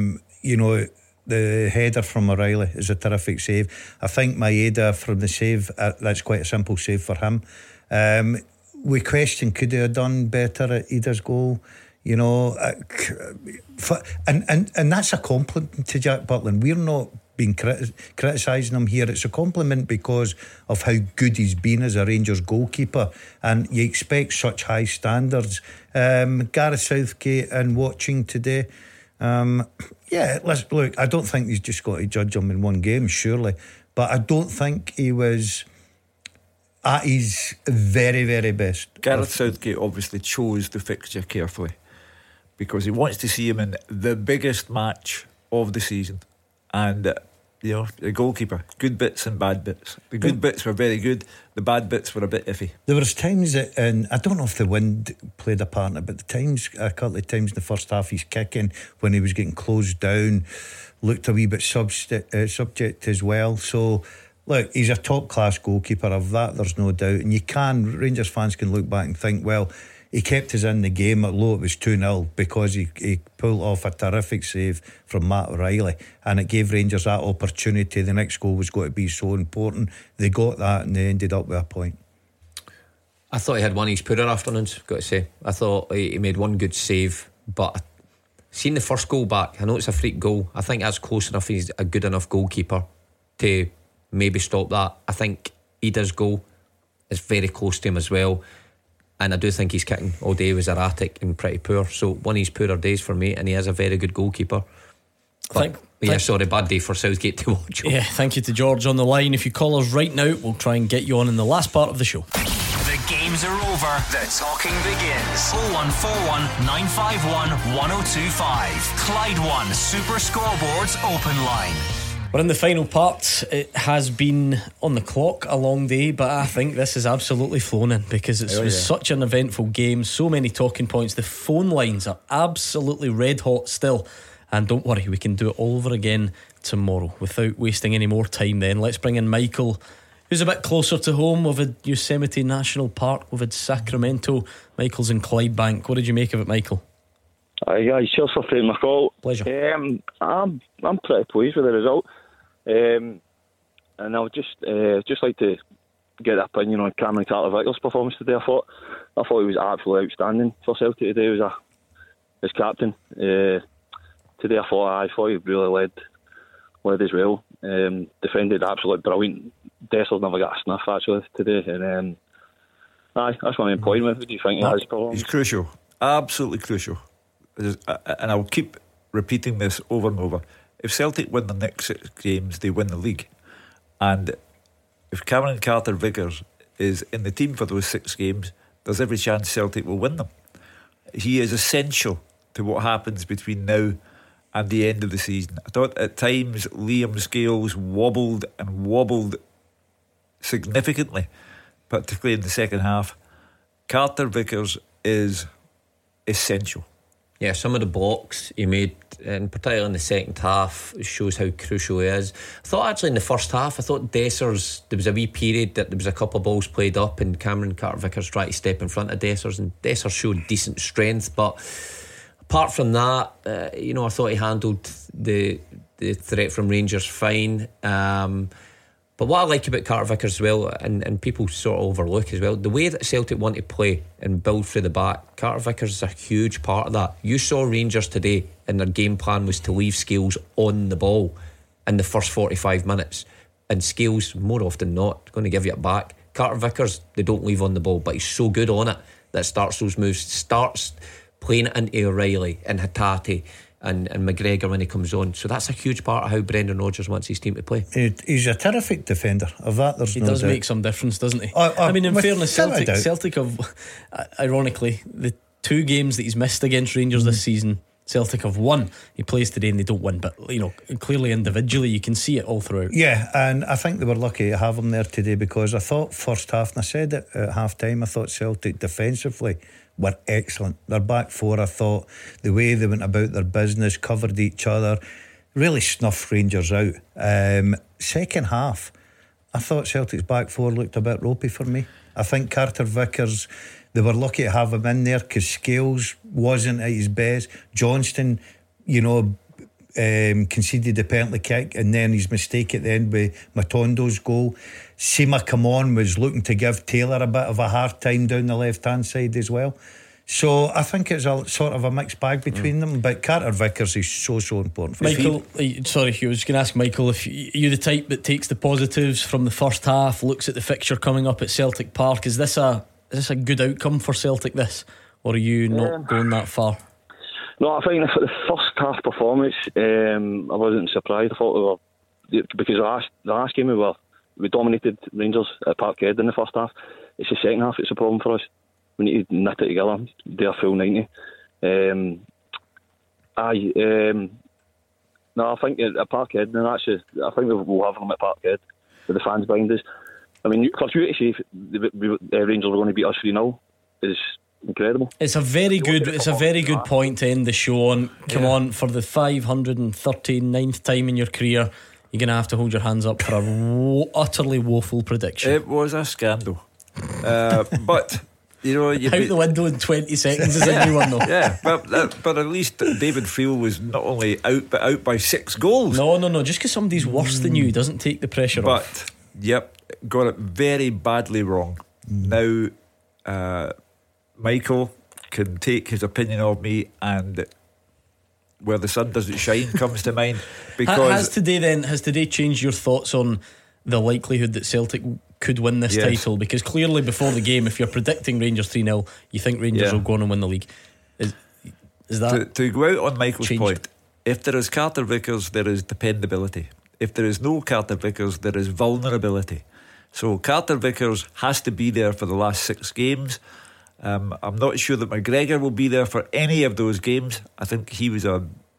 the header from O'Reilly is a terrific save. I think Maeda from the save, that's quite a simple save for him. We question, could he have done better at Ida's goal? And that's a compliment to Jack Butland. We're not been criticising him here. It's a compliment because of how good he's been as a Rangers goalkeeper, and you expect such high standards. Gareth Southgate, and watching today, let's look, I don't think he's just got to judge him in one game, surely, but I don't think he was at his very, very best. Gareth Southgate obviously chose the fixture carefully because he wants to see him in the biggest match of the season. And the goalkeeper, good bits and bad bits. The good bits were very good, the bad bits were a bit iffy. There was times that, and I don't know if the wind played a part in it, but a couple of times in the first half he's kicking when he was getting closed down, looked a wee bit subject as well. So look, he's a top class goalkeeper, of that there's no doubt. And Rangers fans can look back and think, well, he kept us in the game, although it was 2-0, because he pulled off a terrific save from Matt O'Reilly, and it gave Rangers that opportunity. The next goal was going to be so important. They got that and they ended up with a point. I thought he had one of his poorer afternoons, got to say. I thought he made one good save, but seeing the first goal back, I know it's a freak goal, I think that's close enough. He's a good enough goalkeeper to maybe stop that. I think Ida's goal is very close to him as well, and I do think his kicking all day was erratic and pretty poor. So one of his poorer days for me, and he is a very good goalkeeper. Bad day for Southgate to watch. Yeah, thank you to George on the line. If you call us right now, we'll try and get you on in the last part of the show. The games are over. The talking begins. 0141 951 1025. Clyde One Super Scoreboards Open Line. We're in the final part. It has been on the clock a long day, but I think this has absolutely flown in because it was such an eventful game. So many talking points. The phone lines are absolutely red hot still. And don't worry, we can do it all over again tomorrow. Without wasting any more time then, let's bring in Michael, who's a bit closer to home. We've had Yosemite National Park, we've had Sacramento. Michael's in Clydebank. What did you make of it, Michael? Hi guys, cheers for taking my call. Pleasure. I'm pretty pleased with the result, and I would just like to get an opinion on Cameron Carter-Vickers' performance today. I thought he was absolutely outstanding for Celtic today. As captain today. I thought he really led as well. Defended absolutely brilliant. Dessers never got a sniff actually today, and that's my main point. What do you think of his performance? He's crucial, absolutely crucial. And I'll keep repeating this over and over. If Celtic win the next 6 games, they win the league. And if Cameron Carter-Vickers is in the team for those 6 games, there's every chance Celtic will win them. He is essential to what happens between now and the end of the season. I thought at times Liam Scales wobbled significantly, particularly in the second half. Carter-Vickers is essential. Yeah, some of the blocks he made, and particularly in the second half, shows how crucial he is. I thought actually in the first half, I thought Dessers, there was a wee period that there was a couple of balls played up and Cameron Carter-Vickers tried to step in front of Dessers, and Dessers showed decent strength, but apart from that, I thought he handled the threat from Rangers fine. But what I like about Carter-Vickers as well, and people sort of overlook as well, the way that Celtic want to play and build through the back, Carter-Vickers is a huge part of that. You saw Rangers today, and their game plan was to leave Scales on the ball in the first 45 minutes. And Scales, more often than not, going to give you it back. Carter-Vickers, they don't leave on the ball, but he's so good on it that starts those moves, starts playing it into O'Reilly and Hatate and McGregor when he comes on. So that's a huge part of how Brendan Rodgers wants his team to play. He's a terrific defender. Of that, there's he no does doubt. Make some difference, doesn't he? I mean, in fairness, Celtic have, ironically, the 2 games that he's missed against Rangers this season, Celtic have won. He plays today and they don't win, but clearly individually you can see it all throughout. Yeah, and I think they were lucky to have him there today, because I thought first half, and I said it at half time, I thought Celtic defensively were excellent. Their back four, I thought the way they went about their business, covered each other, really snuffed Rangers out. Second half, I thought Celtic's back four looked a bit ropey for me. I think Carter Vickers, they were lucky to have him in there because Scales wasn't at his best. Johnston, conceded the penalty kick, and then his mistake at the end with Matondo's goal. Sima Kamon was looking to give Taylor a bit of a hard time down the left hand side as well. So I think it's a sort of a mixed bag between them, but Carter Vickers is so important for Michael. Sorry, I was going to ask Michael if you're the type that takes the positives from the first half, looks at the fixture coming up at Celtic Park. Is this a good outcome for Celtic, this, or are you not going that far? No, I think for the first half performance, I wasn't surprised. I thought we were, because the last game we dominated Rangers at Parkhead in the first half. It's the second half it's a problem for us. We need to knit it together, do a full 90. No, I think at Parkhead, and actually, I think we'll have them at Parkhead with the fans behind us. I mean, for you to say Rangers were going to beat us 3-0 is incredible. It's a very good point to end the show on. Come on, for the 539th time in your career, you're going to have to hold your hands up for a utterly woeful prediction. It was a scandal. But out the window in 20 seconds is a new one though. Yeah, but at least David Friel was not only out, but out by 6 goals. No, just because somebody's worse than you doesn't take the pressure off. Yep, got it very badly wrong. Now Michael can take his opinion of me, and where the sun doesn't shine comes to mind. Because has today changed your thoughts on the likelihood that Celtic could win this title? Because clearly before the game, if you're predicting Rangers 3-0, you think Rangers will go on and win the league. Is that to go out on Michael's point? If there is Carter Vickers, there is dependability. If there is no Carter Vickers, there is vulnerability. So Carter Vickers has to be there for the last 6 games. I'm not sure that McGregor will be there for any of those games. I think he was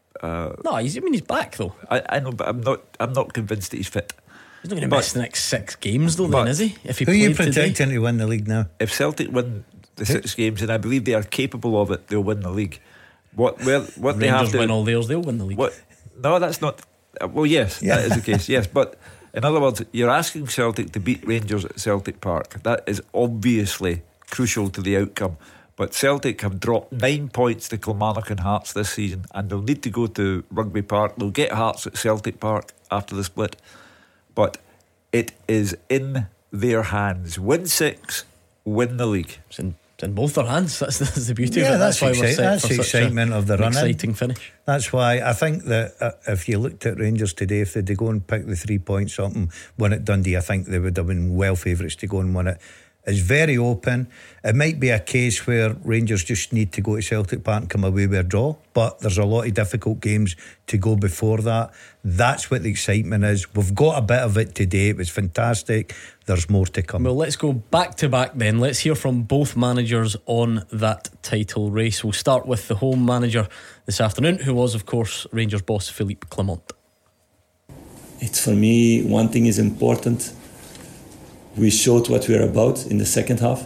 he's back though. I know, but I'm not convinced that he's fit. He's not going to miss the next 6 games though, then, is he? Who are you predicting to win the league now? If Celtic win the 6 games, and I believe they are capable of it, they'll win the league. What they have to win all theirs, they'll win the league. No, that's not. Well, yes, that is the case. Yes, but in other words, you're asking Celtic to beat Rangers at Celtic Park. That is obviously crucial to the outcome. But Celtic have dropped 9 points to Kilmarnock and Hearts this season, and they'll need to go to Rugby Park. They'll get Hearts at Celtic Park after the split, but it is in their hands. Win 6, win the league. It's in both their hands. That's the beauty of it. That's why that's the excitement of the run. Exciting finish. That's why I think that if you looked at Rangers today, if they'd go and pick the 3 points up and win at Dundee, I think they would have been well favourites to go and win it. It's very open. It might be a case where Rangers just need to go to Celtic Park and come away with a draw, but there's a lot of difficult games to go before that. That's what the excitement is. We've got a bit of it today. It was fantastic. There's more to come. Well, let's go back to back then. Let's hear from both managers on that title race. We'll start with the home manager this afternoon, who was of course Rangers boss Philippe Clement. It's, for me, one thing is important. We showed what we're about in the second half.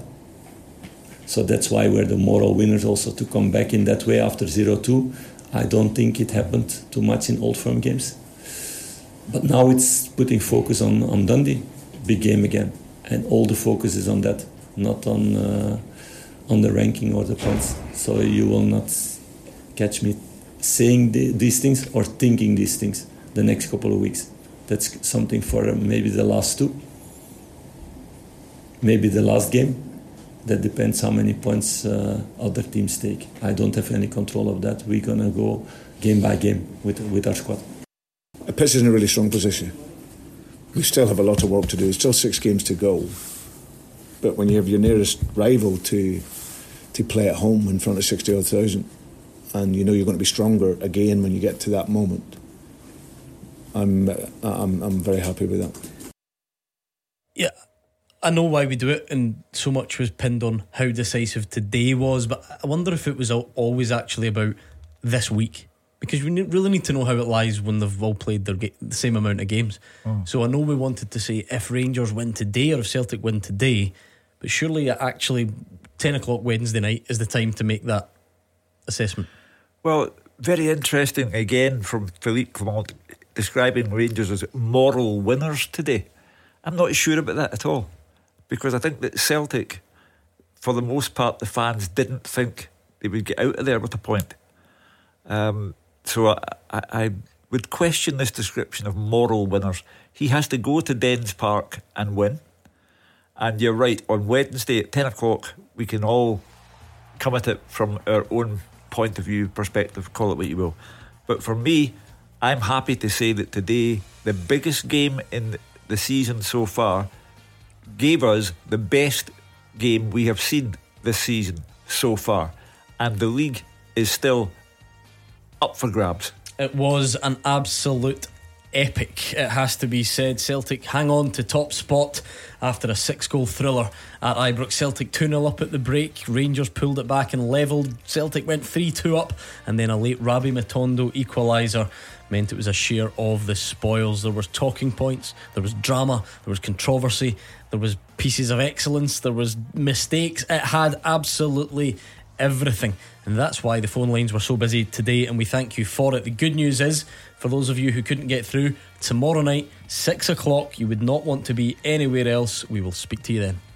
So that's why we're the moral winners also to come back in that way after 0-2. I don't think it happened too much in Old Firm games. But now it's putting focus on Dundee. Big game again. And all the focus is on that, not on the ranking or the points. So you will not catch me saying these things or thinking these things the next couple of weeks. That's something for maybe the last 2. Maybe the last game. That depends how many points other teams take. I don't have any control of that. We're going to go game by game with our squad. The pitch is in a really strong position. We still have a lot of work to do. There's still 6 games to go. But when you have your nearest rival to play at home in front of 60,000, and you know you're going to be stronger again when you get to that moment, I'm very happy with that. Yeah, I know why we do it, and so much was pinned on how decisive today was, but I wonder if it was always actually about this week, because we really need to know how it lies when they've all played the same amount of games. So I know we wanted to say if Rangers win today or if Celtic win today, but surely actually 10 o'clock Wednesday night is the time to make that assessment. Well, very interesting again from Philippe Clement describing Rangers as moral winners today. I'm not sure about that at all, because I think that Celtic, for the most part, the fans didn't think they would get out of there with a point. So I would question this description of moral winners. He has to go to Dens Park and win. And you're right, on Wednesday at 10 o'clock, we can all come at it from our own point of view, perspective, call it what you will. But for me, I'm happy to say that today, the biggest game in the season so far gave us the best game we have seen this season so far. And the league is still up for grabs. It was an absolute epic, it has to be said. Celtic hang on to top spot after a 6-goal thriller at Ibrox. Celtic 2-0 up at the break. Rangers pulled it back and levelled. Celtic went 3-2 up, and then a late Rabbi Matondo equaliser meant it was a share of the spoils. There was talking points, there was drama, there was controversy, there was pieces of excellence, there was mistakes. It had absolutely everything, and that's why the phone lines were so busy today, and we thank you for it. The good news is, for those of you who couldn't get through, tomorrow night 6 o'clock, you would not want to be anywhere else. We will speak to you then.